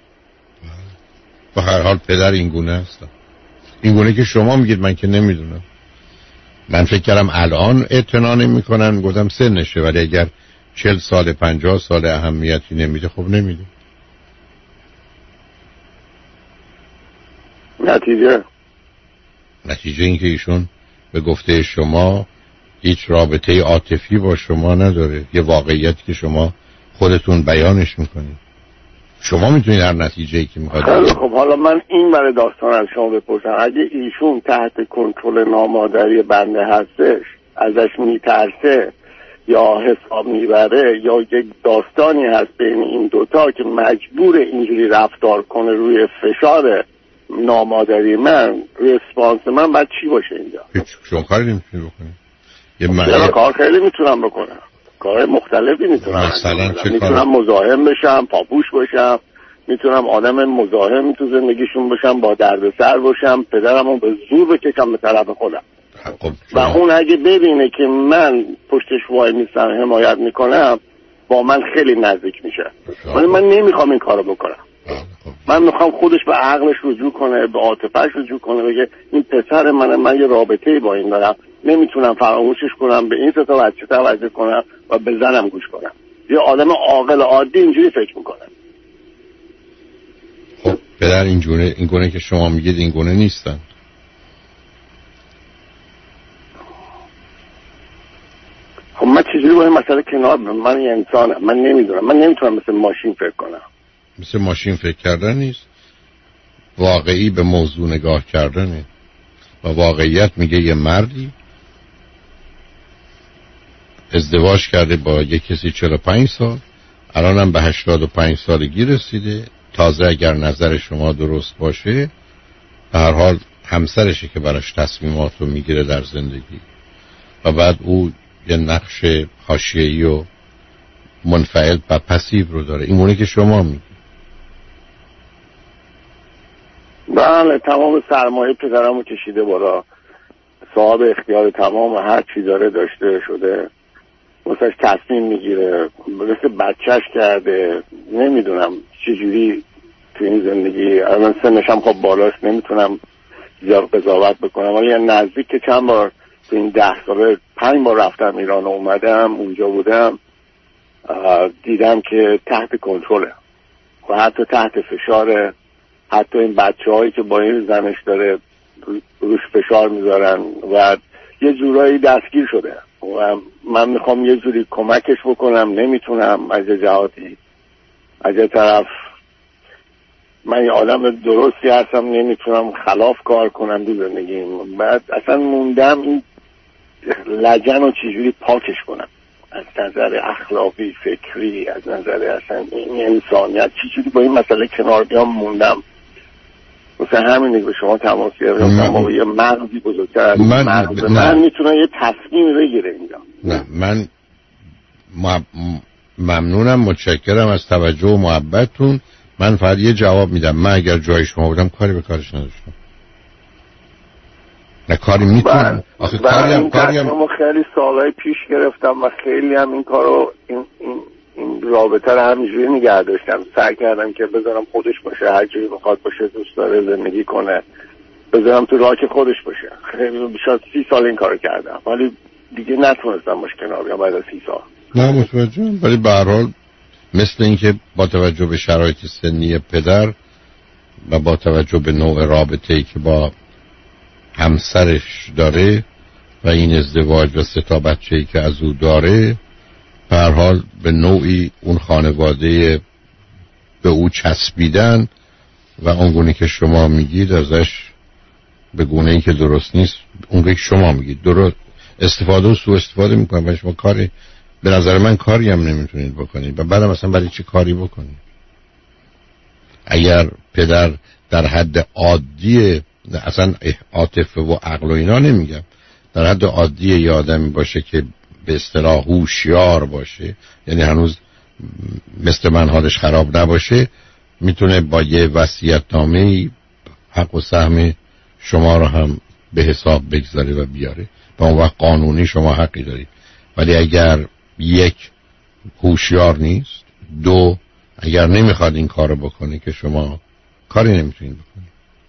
به هر حال پدر این گونه است، این گونه که شما میگید من که نمیدونم. من فکر کردم الان اعتنا نمی‌کنن، گفتم سنشه، ولی اگر چهل سال پنجاه سال اهمیتی نمیده خب نمیده. نتیجه نتیجه این که ایشون به گفته شما هیچ رابطه عاطفی با شما نداره، یه واقعیتی که شما خودتون بیانش میکنید. شما میتونید هر نتیجه‌ای که میخواید. خب حالا من این برای داستان از شما بپرسم، اگه ایشون تحت کنترل نامادری بنده هستش، ازش میترسه یا حساب میبره یا یک داستانی هست بین این دوتا که مجبور اینجوری رفتار کنه روی فشار نامادری من، ریسپانس من باید چی باشه اینجا؟ هیچ. شما کاری نمیتونی بکنید. یه من کار خیلی میتونم بکنم. کارهای مختلفی میتونم مثلا چه میتونم مزاحم بشم، پاپوش باشم، میتونم آدم مزاحم تو زندگیشون باشم، با دردسر باشم، پدرمو به زور بکشم به طرف خودم. خب و اون اگه ببینه که من پشتش وای میستم حمایت میکنم با من خیلی نزدیک میشه. ولی من نمیخوام این کارو بکنم. من میخوام خودش به عقلش رجوع کنه، به عاطفه‌اش رجوع کنه، بگه این پسر منه، من یه رابطه‌ای با این دارم، نمیتونم فراموشش کنم، به این سه تا بچه توجه کنم و به زنم گوش کنم. یه آدم عاقل عادی اینجوری فکر میکنه. خب پدر اینجوره، این گونه که شما میگید این گونه نیستن. خب من چجوری با این مسئله کنار برم؟ من یه انسانم، من نمیدونم، من نمیتونم مثل ماشین فکر کنم. مثل ماشین فکر کردن نیست، واقعی به موضوع نگاه کردنه. و واقعیت میگه یه مردی ازدواج کرده با یه کسی چهل و پنج سال، الان هم به هشتاد و پنج سالگی رسیده. تازه اگر نظر شما درست باشه به هر حال همسرشه که براش تصمیمات رو میگیره در زندگی و بعد او یه نقش حاشیه‌ای و منفعل و پسیو رو داره. این مونه که شما میگی. بله، تمام سرمایه پدرمو کشیده بالا، صاحب اختیار تمام هر چی داره داشته شده، واسش تصمیم میگیره، مثل بچهش کرده. نمیدونم چجوری تو این زندگی، الان سنش هم خب بالاست، نمیتونم زیاد قضاوت بکنم، ولی نزدیک که چند بار تو این ده ساله پنج بار رفتم ایران، اومدم اونجا بودم، دیدم که تحت کنترله و حتی تحت فشاره. حتی این بچه هایی که با این زنش داره روش فشار میذارن و یه جورایی دستگیر شده و من میخوام یه جوری کمکش بکنم، نمیتونم. از یه جهاتی، از یه طرف من یه آدم درستی هستم، نمیتونم خلاف کار کنم دو زندگیم. بعد اصلا موندم این لجن رو چجوری پاکش کنم از نظر اخلاقی، فکری، از نظر اصلا این انسانیت، چجوری با این مسئله کنار بیام. موندم. مثلا همینه که به شما تماس گرفتم، اما یه مغزی بزرگتر از من مغز من میتونه یه تصمیم بگیره اینجا. نه من ممنونم، متشکرم از توجه و محبتتون. من فقط یه جواب میدم. من اگر جای شما بودم کاری به کارش نداشتم. نه کاری میتونم. آخه کاری هم کاری هم خیلی سالهای پیش گرفتم و خیلی هم این کارو این این این رابطه رو همینجوری نگه داشتم. سعی کردم که بذارم خودش باشه، هر جوری بخواد باشه، دوست داره زندگی کنه، بذارم تو راه که خودش باشه. خیلی بیش از سی سال این کارو کردم ولی دیگه نتونستم باش کنار بیام بعد از سی سال. نه متوجهم، ولی به هر حال مثل اینکه با توجه به شرایط سنی پدر و با توجه به نوع رابطه‌ای که با همسرش داره و این ازدواج و سه تا بچه‌ای که از او داره، به هر حال به نوعی اون خانواده به او چسبیدن و اونگونه که شما میگید ازش به گونه‌ای که درست نیست، اونگونه که شما میگید درست استفاده و سوء استفاده میکنن و شما کاری به نظر من کاری هم نمیتونید بکنید و بعدم اصلا برای چی کاری بکنید؟ اگر پدر در حد عادی، اصلا عاطفه و عقل و اینا نمیگم، در حد عادی یه آدمی باشه که به اصطلاح هوشیار باشه، یعنی هنوز مثل من حالش خراب نباشه، میتونه با یه وصیت‌نامه‌ای حق و سهم شما رو هم به حساب بگذاره و بیاره و اون وقت قانونی شما حقی دارید. ولی اگر یک هوشیار نیست، دو اگر نمیخواد این کارو بکنه که شما کاری نمیتونید بکنید.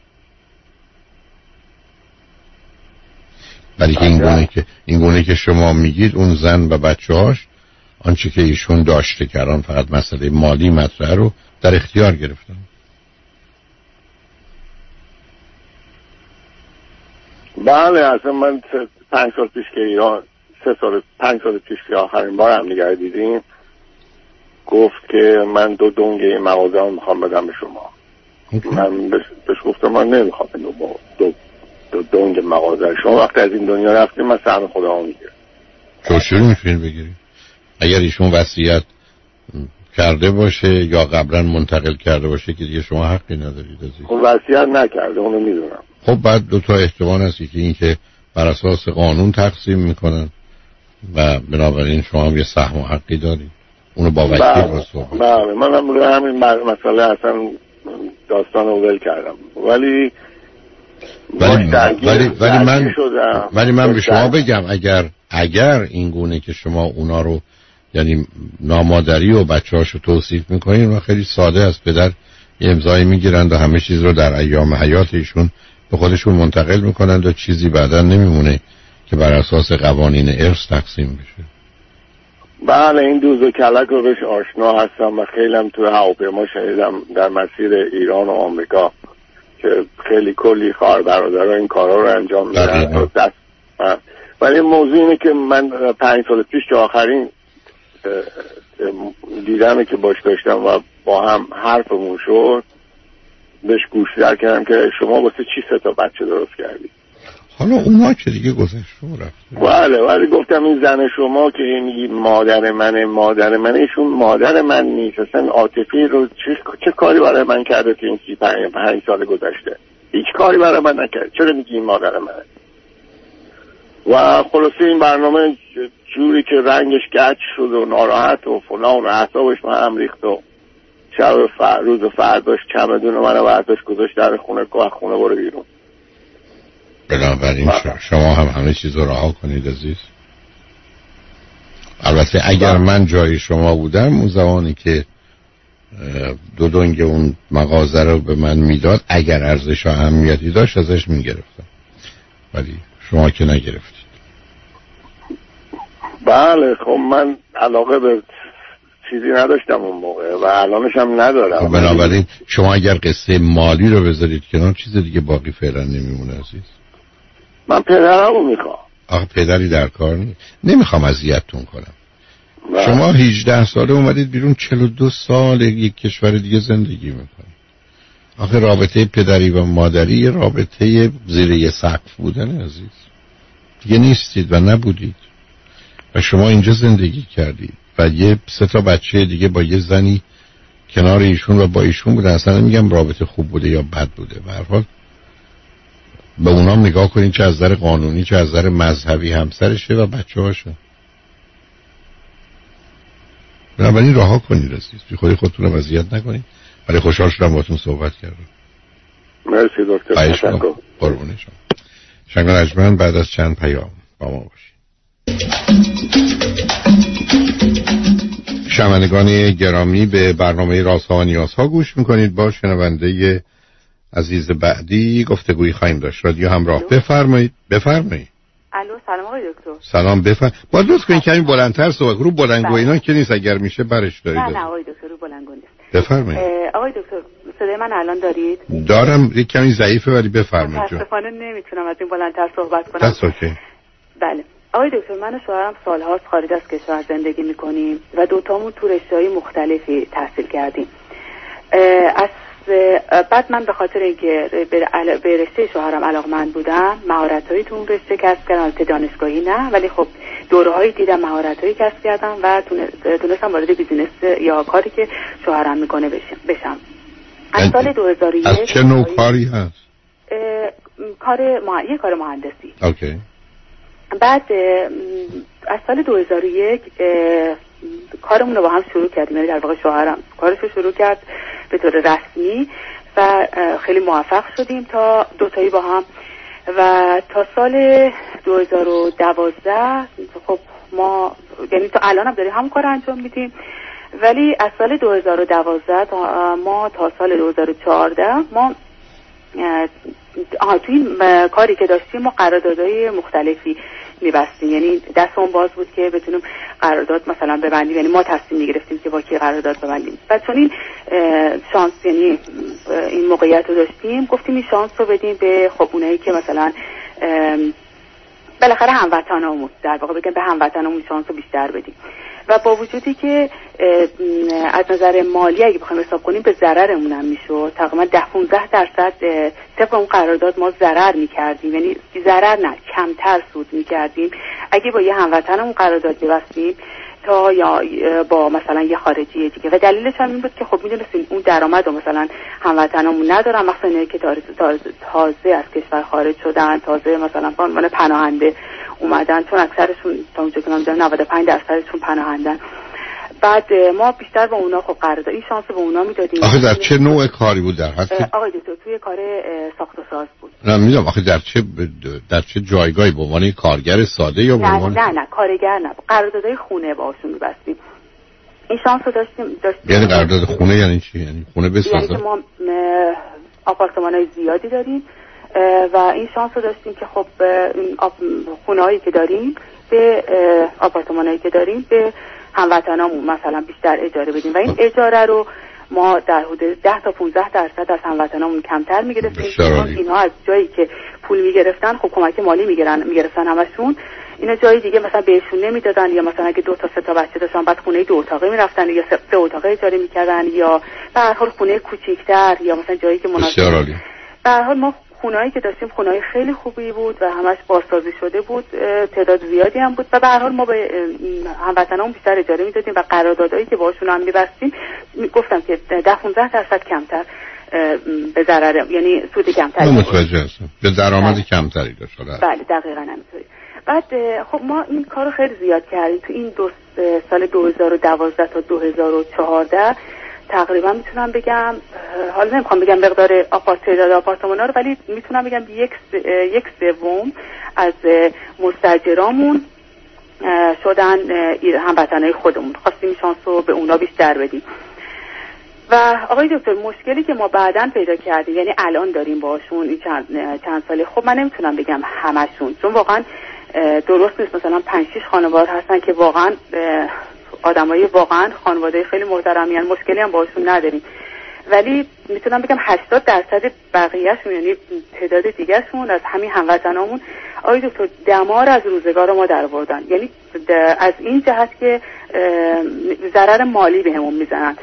ولی که این گونه که این گونه که شما میگید اون زن و بچه‌هاش آنچه که ایشون داشته کردن فقط مسئله مالی مطرح رو در اختیار گرفتن. بله اصلا من پنج سال پیش که ایران سه سال پنج سال پیش که آخرین بار هم نگاه دیدیم گفت که من دو دونگه مغازه هم میخوام بدم به شما. من بهش گفتم من نمیخوام دو, دو, دو دونگ مغازه. شما وقتی از این دنیا رفتیم من سهم خدا هم میگیرم. چوشوری میتونید بگیرید اگر ایشون وصیت کرده باشه یا قبلا منتقل کرده باشه که دیگه شما حقی ندارید عزیز. خب وصیت نکرده اونو میدونم. خب بعد دو تا احتمال هست که این که بر اساس قانون تقسیم میکنن و بنابراین شما هم یه سهم و حقی دارید اونو با وکیل رو صحبت. بله منم روی همین مسئله اصلا داستان رو ول کردم ولی ولی ولی ولی من ولی من به شما بگم اگر اگر این گونه که شما اونا رو یعنی نامادری و بچه‌هاشو توصیف میکنین و خیلی ساده است پدر یه امضایی میگیرند و همه چیز رو در ایام حیات ایشون به خودشون منتقل میکنند و چیزی بعدا نمیمونه که بر اساس قوانین ارث تقسیم بشه. بله این دوز و کلک رو بهش آشنا هستم و خیلی هم توی هواپیما شنیدم در مسیر ایران و آمریکا که خیلی کلی خواهر برادرها این کارا رو انجام میدن. ولی موضوع اینه که من پنج سال پیش که آخرین دیدمه که باش داشتم و با هم حرفمون شد بهش گوش در کردم که شما واسه چی سه تا بچه درست کردی؟ حالا اونا که دیگه گذشت و رفته. بله ولی گفتم این زن شما که میگی مادر منه مادر منه ایشون مادر من نیست اصلا عاطفی رو چه, چه کاری برای من کرده که این سی پنج, پنج سال گذشته هیچ کاری برای من نکرد چرا میگی این مادر منه؟ و خلاصه این برنامه جوری که رنگش گچ شد و ناراحت و فلان و اعصابش من هم ریخت و شب فر... روز فرداش چمدون منو برداشت گذاشت در خونه که خونه برو بیرون. بنابراین شما هم همه چیز رو رها کنید عزیز. البته اگر من جای شما بودم اون زمانی که دو دنگ اون مغازه رو به من میداد اگر ارزش و اهمیتی داشت ازش میگرفتم ولی شما که نگرفتید. بله خب من علاقه به چیزی نداشتم اون موقع و الانش هم ندارم. خب بنابراین شما اگر قصه مالی رو بذارید کنار چیز دیگه باقی فعلا نمیمونه عزیز. من پدرم رو میخوام. آخه پدری در کار نیست. نمیخوام اذیتتون کنم. بله. شما هجده ساله اومدید بیرون چهل و دو سال یک کشور دیگه زندگی میکنید. آخه رابطه پدری و مادری رابطه زیر یه سقف بودن عزیز. دیگه نیستید و نبودید. و شما اینجا زندگی کردید و یه سه تا بچه دیگه با یه زنی کنار ایشون و با ایشون بودن. اصلا نمیگم رابطه خوب بوده یا بد بوده. به هر حال به اونام نگاه کنید چه از نظر قانونی چه از نظر مذهبی همسرشه و بچه‌هاشه. بنابراین رها کنید عزیز. بی خودی خودتون رو اذیت نکنید. ولی خوشحال شدم باهاتون صحبت کردم. مرسی دکتر. تشکر. قربون شما. شنگ نجمن بعد از چند پیام با ما باشید. شنوندگان گرامی به برنامه رازها و نیازها گوش میکنید. با شنونده عزیز بعدی گفتگویی خواهیم داشت. رادیو همراه. بفرمایید. بفرمایید. الو سلام آقای دکتر. سلام بفرمایید. باید لطف کنید کمی بلندتر صحبت رو بلندگو اینا که نیست اگر میشه برش دارید. نه نه آقای دکتر رو بلندگو نیست. بفرمایید. آقای دکتر صدای من الان دارید؟ دارم یک کمی ضعیفه ولی بفرمایید. متاسفانه نمیتونم از این بلندتر صحبت کنم. دست اوکی. بله. آقای دکتر من و شوهرم سالهاست خارج از کشور زندگی میکنیم و دوتامون تو رشته‌های مختلفی تحصیل کردیم. از بعد من به خاطر اینکه به رشته شوهرم علاقمند بودم مهارت‌هایی تو اون رشته کسب کردم. البته دانشگاهی نه ولی خب دوره‌هایی دیدم مهارت‌هایی کسب کردم و تونستم وارد بیزینس یا کاری که شوهرم میکنه بشم. از سال دو هزار و یک از چه نوع کاری هست؟ کار ما... یه کار مهندسی. اوکی. بعد از سال دو هزار و یک کارمون رو با هم شروع کردیم. یعنی در واقع شوهرم کارش رو شروع کرد به طور رسمی و خیلی موفق شدیم تا دوتایی با هم و تا سال دو هزار و دوازده خب ما یعنی تا الان هم داریم هم کار انجام میدیم ولی از سال دو هزار و دوازده تا ما تا سال دو هزار و چهارده ما آها توی این کاری که داشتیم ما قراردادهای مختلفی می‌بستیم. یعنی دستمون باز بود که بتونیم قرارداد مثلا ببندیم. یعنی ما تصمیم می‌گرفتیم که با کی قرارداد ببندیم. و چون این شانس یعنی این موقعیت رو داشتیم گفتیم این شانس رو بدیم به خب اونایی که مثلا بالاخره هموطنامون در واقع بگم به هموطنامون شانس رو بیشتر بدیم. و با وجودی که از نظر مالی اگه بخوایم حساب کنیم به ضررمون هم میشد. تقریبا ده پانزده درصد طبق اون قرارداد ما ضرر میکردیم. یعنی ضرر نه کمتر سود میکردیم اگه با یه هموطنمون قرارداد ببستیم تا یا با مثلا یه خارجی دیگه. و دلیلش هم این بود که خب میدونستیم اون درآمد رو مثلا هموطنمون ندارن مثلا اینه که تازه از کشور خارج شدن تازه مثلا به عنوان پناهنده اومدن، چون اکثرشون تا اونجا که من می‌دونم نود و پنج درصدشون پناهندن. بعد ما بیشتر با اونا خب قرارداد این شانس به اونا میدادیم. آخه در چه نوع کاری بود در حد؟ آقای دکتر توی کار ساخت و ساز بود. نه میدونم آخه در چه در چه جایگاهی، به عنوان کارگر ساده یا به عنوان نه نه کارگر نه، قراردادهای خونه باشون می‌بستیم. این شانس رو داشتیم داشتیم یعنی قرارداد خونه یعنی چی؟ یعنی خونه بسازه؟ یعنی که ما آپارتمان‌های زیادی داریم و این شانس رو داشتیم که خب این خونه‌هایی که داریم به آپارتمان‌هایی که داریم به هموطنامون مثلا بیشتر اجاره بدیم و این اجاره رو ما در حدود ده تا پانزده درصد از هموطنامون کمتر می‌گرفتیم. اینها از جایی که پول می‌گرفتن خب کمک مالی می‌گیرن می‌گرفتن همشون، اینا جای دیگه مثلا بهشون نمیدادن، یا مثلا اگه دو تا سه تا بچه داشتن بعد خونه دو اتاقه میرفتن یا سه, سه اتاقه اجاره میکردن، یا به هر حال خونه کوچیک‌تر یا مثلا جایی که مناسب. به هر حال ما خونه‌ای که داشتیم خونه‌ای خیلی خوبی بود و همش بازسازی شده بود، تعداد زیادی هم بود و به هر حال ما به هموطنان بیشتر اجاره میدادیم و قراردادایی که باشون هم می‌بستیم گفتم که ده پانزده درصد کمتر به ضرر، یعنی سود کمتری. متوجه هستم. به درآمد کمتری داشت. بله دقیقاً همینطوری. بعد خب ما این کارو خیلی زیاد کردیم تو این دو سال دو هزار و دوازده تا دو هزار و چهارده تقریبا میتونم بگم، حالا نمیخوام بگم مقدار آپارت تعداد آپارتمان‌ها رو، ولی میتونم بگم یک یک سوم از مستاجرامون شدن هموطنای خودمون. خواستیم شانس رو به اونا بیشتر بدیم. و آقای دکتر مشکلی که ما بعداً پیدا کردیم، یعنی الان داریم باشون این چند چند ساله، خب من نمیتونم بگم همشون، چون واقعا درست نیست. مثلا پنج شش خانواده هستن که واقعا آدمای واقعا خانواده خیلی محترمی ان، مشکلی هم باشون نداریم، ولی میتونم بگم هشتاد درصد بقیه‌شون یعنی تعداد دیگه‌شون از همین هموطنامون آقای دکتر دمار از روزگار ما در آوردن. یعنی از این جهت که ضرر مالی بهمون میزنن،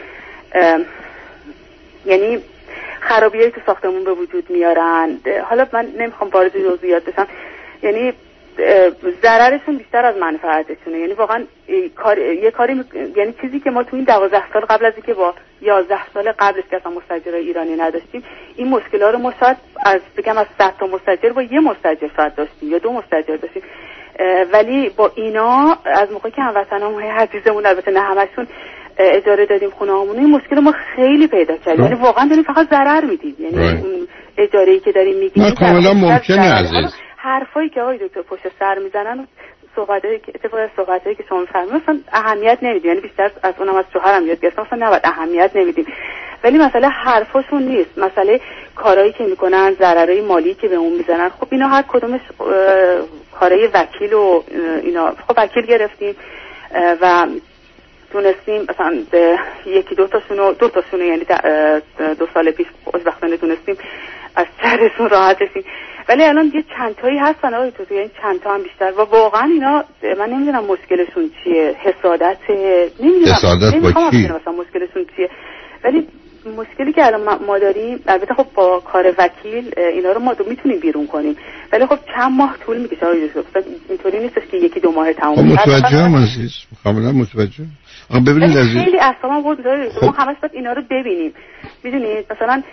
یعنی خرابیایی تو ساختمون به وجود میارن. حالا من نمیخوام وارد جزئیات بشم، یعنی ضررشون بیشتر از منفعتشونه. یعنی واقعا کار یه کاری م... یعنی چیزی که ما تو این دوازده سال قبل از اینکه با یازده سال قبلش که اصلا مستاجرای ایرانی نداشتیم، این مشکلات رو ما شاید از بگم از صد تا مستاجر با یه مستاجر شاید داشتیم یا دو مستاجر داشتیم، ولی با اینا از موقعی که هموطنامون عزیزمون البته نه همشون اجاره دادیم خونه‌هامون، این مشکل ما خیلی پیدا کردیم. یعنی واقعا داریم فقط ضرر میدیم. یعنی اون اجاره‌ای که داریم میگیم کاملا ممکنه عزیز. حرفایی که آقای دکتر پشت سر میزنن، صحبتایی که اتفاقا صحبتایی که شما می‌فرمایید مثلا اهمیت نمیدیم، یعنی بیشتر از اونم از شوهرم یاد گرفتم مثلا نباید اهمیت نمیدیم، ولی مسئله حرفشون نیست، مسئله کارهایی که میکنن، ضررهای مالی که بهمون میزنن. خب اینا هر کدومش کارهای وکیل و اینا، خب وکیل گرفتیم و تونستیم مثلا یکی دو تاشونو دو تاشونو یعنی دو سال پیش خوشبختانه تونستیم از سرشون راحت بشیم، ولی الان یه چند تایی هستن آقای تو، یعنی چند تا هم بیشتر و واقعا اینا من نمیدونم مشکلشون چیه، حسادت نمیدونم حسادت با کی مثلا مشکلشون چیه، ولی مشکلی که الان ما داریم البته خب با کار وکیل اینا رو ما میتونیم بیرون کنیم، ولی خب چند ماه طول میکشه آقای دکتر، اینطوری نیست که یکی دو ماه تموم بشه. متوجهم عزیز، کاملا متوجهم. آ ببینید عزیز خیلی اصلا بود خب. ما همش باید اینا رو ببینیم، میدونید مثلا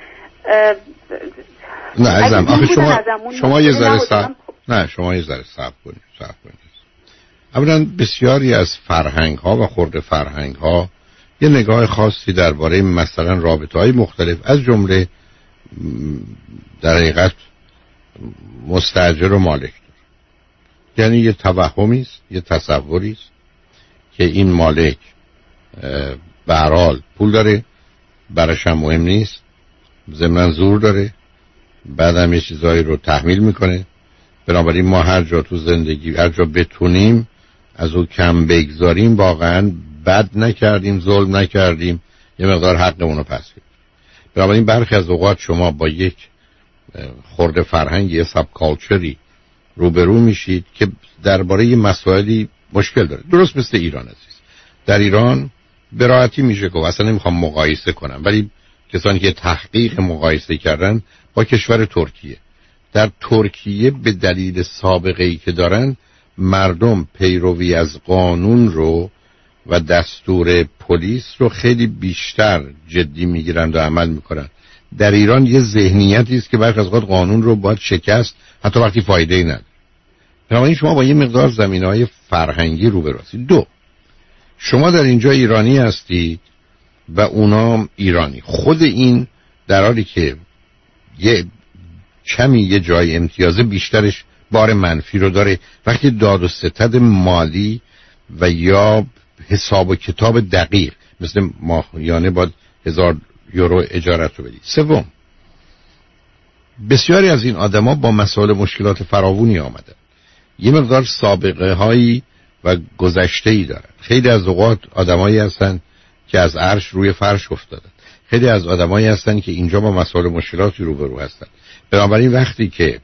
نه عزیزم آخه شما شما یه ذره صبر نه شما یه ذره صبر کنید صبر کنید. اولا بسیاری از فرهنگ ها و خرد فرهنگ ها یه نگاه خاصی درباره مثلا رابطه های مختلف از جمله در حقیقت مستاجر و مالک داره. یعنی یه توهمی است، یه تصوری است که این مالک به هر حال پول داره، براش هم مهم نیست، ضمن زور داره، بعدم یه چیزایی رو تحمیل میکنه. بنابراین ما هر جا تو زندگی هر جا بتونیم از او کم بگذاریم، واقعا بد نکردیم، ظلم نکردیم، یه مقدار حقمون رو پس گرفتیم. بنابراین برخی از اوقات شما با یک خرد فرهنگی یا ساب کالچری روبرو میشید که درباره یه مسائلی مشکل داره، درست مثل ایران عزیز. در ایران به راحتی میشه گفت، اصلا نمیخوام مقایسه کنم، ولی کسانی که تحقیق مقایسه کردن با کشور ترکیه، در ترکیه به دلیل سابقه‌ای که دارن مردم پیروی از قانون رو و دستور پلیس رو خیلی بیشتر جدی میگیرند و عمل میکنن. در ایران یه ذهنیتی است که برخی از اوقات قانون رو باید شکست حتی وقتی فایده‌ای نداره. بنابراین شما با یه مقدار زمینه‌های فرهنگی روبرو هستید. دو، شما در اینجا ایرانی هستید و اونا ایرانی. خود این در حالی که یه کمی یه جای امتیازه، بیشترش بار منفی رو داره وقتی داد و ستد مالی و یا حساب و کتاب دقیق مثل ماهیانه باید هزار یورو اجارت رو بدید. سوم، بسیاری از این آدما با مسائل مشکلات فراوانی آمدن، یه مقدار سابقه هایی و گذشته ای دارن. خیلی از اوقات آدمایی هستن که از عرش روی فرش افتادن، خیلی از آدمایی هستن که اینجا با مسائل مشکلاتی روبرو هستن. بنابراین وقتی که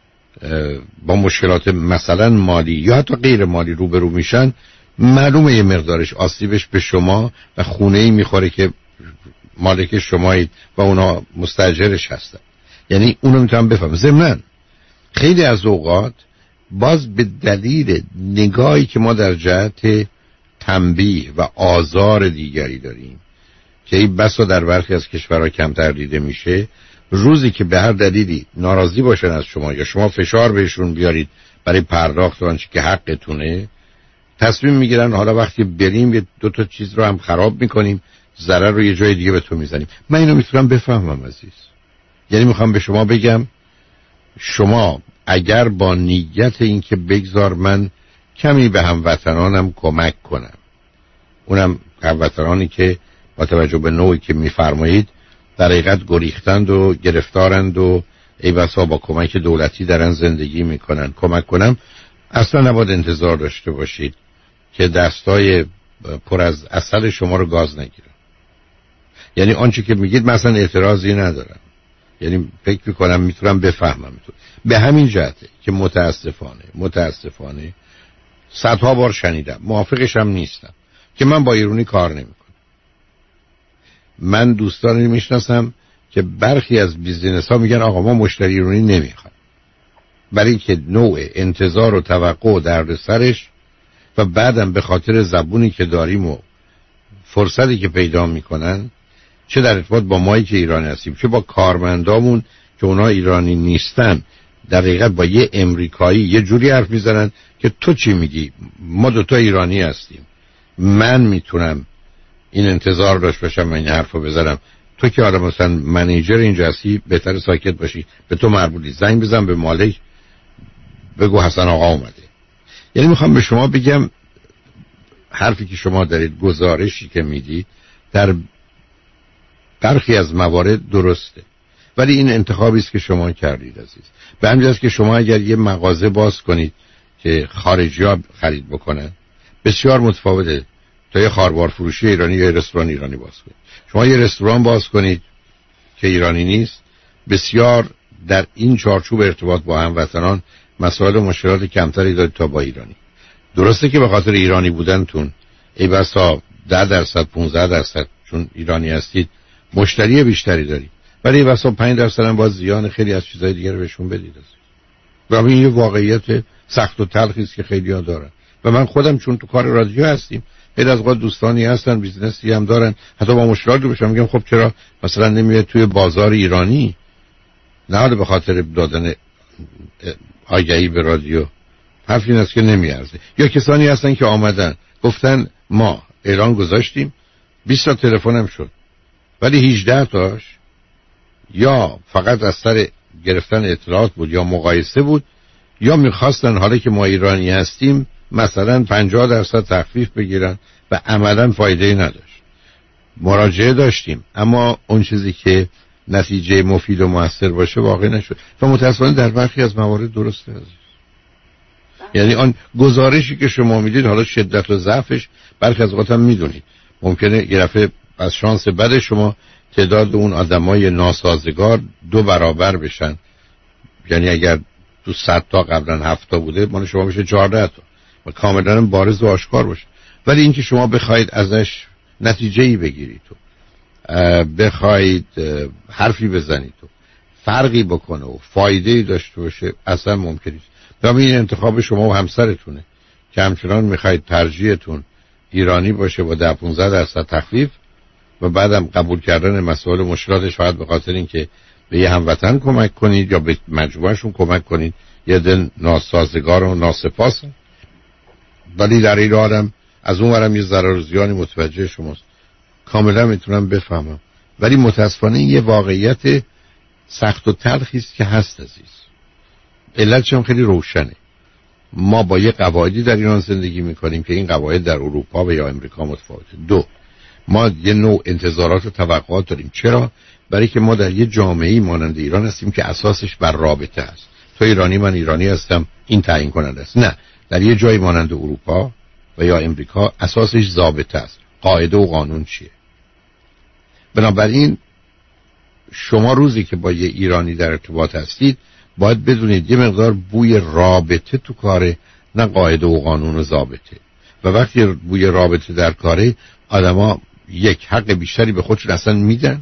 با مشکلات مثلا مالی یا حتی غیر مالی روبرو میشن، معلومه یه مقدارش آسیبش به شما و خونه‌ای میخوره که مالک شمایید و اونا مستاجرش هستن. یعنی اونو میتونم بفهم. ضمناً خیلی از اوقات باز به دلیل نگاهی که ما در جهت تنبیه و آزار دیگری داریم که این بسا در برخی از کشورها کمتر دیده میشه، روزی که به هر دلیلی ناراضی باشن از شما یا شما فشار بهشون بیارید برای پرداخت آنچه که حقتونه، تصمیم میگیرن حالا وقتی بریم یه دو تا چیز رو هم خراب میکنیم، ضرر رو یه جای دیگه به تو میزنیم. من اینو میتونم بفهمم عزیز. یعنی میخوام به شما بگم شما اگر با نیت این که بگذار من کمی به هموطنانم کمک کنم، اونم هموطنانی که با توجه به نوعی که میفرمایید در حقیقت گریختند و گرفتارند و ای بسا با کمک دولتی دارن زندگی میکنن، کمک کنم، اصلا نباید انتظار داشته باشید که دستای پر از عسل شما رو گاز نگیرن. یعنی آنچه که میگید مثلا اعتراضی ندارم، یعنی فکر میکنم میتونم بفهمم. به همین جهته که متاسفانه متاسفانه صدها بار شنیدم، موافقش هم نیستم، که من با ایرانی کار نمیکنم. من دوستانی میشناسم که برخی از بیزینس ها میگن آقا ما مشتری ایرانی نمیخوایم، برای اینکه نوع انتظار و توقع و درد سرش و بعدم به خاطر زبونی که داریم و فرصتی که پیدا میکنن، چه در ارتباط با مایی که ایرانی هستیم چه با کارمندامون که اونا ایرانی نیستن، در حقیقت با یه امریکایی یه جوری حرف میزنن که تو چی میگی؟ ما دوتا ایرانی هستیم، من میتونم این انتظار داشت باشم من این حرف رو بزنم، تو که حالا مثلا منیجر اینجا هستی بهتر ساکت باشی، به تو مربوطی، زنگ بزن به مالک بگو حسن آقا اومده. یعنی میخوام به شما بگم حرفی که شما دارید، گزارشی که میدید در برخی از موارد درسته، ولی این انتخابی است که شما کردید عزیز. به همین جاست که شما اگر یه مغازه باز کنید که خارجی‌ها خرید بکنن، بسیار متفاوته تا یه خاربار فروشی ایرانی یا رستوران ایرانی باز کنید. شما یه رستوران باز کنید که ایرانی نیست، بسیار در این چارچوب ارتباط با هموطنان مسائل و مشکلات کمتری دارید تا با ایرانی. درسته که به خاطر ایرانی بودنتون ای بسا ده درصد پانزده درصد چون ایرانی هستید مشتری بیشتری دارید، ولی ای بسا پنج درصد هم باز زیان خیلی از چیزهای دیگه رو بهشون بدید. و این یه واقعیت سخت و تلخی است که خیلی‌ها دارن و من خودم چون تو کار رادیو هستیم، خیلی از وقت دوستانی هستن بیزنسی هم دارن، حتی با مشکلاتی بهشون میگم خب چرا مثلا نمیاد توی بازار ایرانی، نه حالا به خاطر دادن آگهی به رادیو، حرف این است که نمیارزه. یا کسانی هستن که آمدن گفتن ما اعلان گذاشتیم بیست تا تلفنم شد، ولی هجده تاش یا فقط از سر گرفتن اطلاعات بود یا مقایسه بود، یا میخواستن حالا که ما ایرانی هستیم مثلا پنجاه درصد تخفیف بگیرن و عملا فایده‌ای نداشت. مراجعه داشتیم اما اون چیزی که نتیجه مفید و موثر باشه واقع نشد و متأسفانه در برخی از موارد درسته عزیز. یعنی آن گزارشی که شما میدید، حالا شدت و ضعفش برخی از اوقات هم میدونید، ممکنه یه دفعه از شانس بد شما تعداد اون آدمای ناسازگار دو برابر بشن، یعنی اگر تو صد تا قبلا هفت تا بوده مال شما بشه چهارده تا و کاملا بارز و آشکار باشه. ولی اینکه شما بخواید ازش نتیجه‌ای بگیرید تو بخواید حرفی بزنید تو فرقی بکنه و فایده‌ای داشته باشه اصلا ممکن نیست. در این انتخاب شما و همسرتونه که همچنان میخواید ترجیحتون ایرانی باشه با ده پانزده درصد تخفیف و بعدم قبول کردن مسائل و مشکلاتش فقط به خاطر اینکه به یه هموطن کمک کنید یا به مجموعهشون کمک کنید، یه دل ناسازگار و ناسپاس، ولی در این آدم از اون ورم یه ضرر زیانی متوجه شماست. کاملا میتونم بفهمم، ولی متاسفانه یه واقعیت سخت و تلخی است که هست عزیز. علتش هم خیلی روشنه. ما با یه قواعدی در ایران زندگی میکنیم که این قواعد در اروپا و یا امریکا متفاوته. دو، ما یه نوع انتظارات و توقعات داریم. چرا؟ برای که ما در یه جامعه‌ای مانند ایران هستیم که اساسش بر رابطه است. تو ایرانی، من ایرانی هستم، این تعیین کننده است. نه، در یه جای مانند اروپا و یا امریکا اساسش ضابطه است. قاعده و قانون چیه؟ بنابراین شما روزی که با یه ایرانی در ارتباط هستید باید بدونید یه مقدار بوی رابطه تو کاره، نه قاعده و قانون و ضابطه. و وقتی بوی رابطه در کاره، آدما یک حق بیشتری به خودشون اصلا میدن.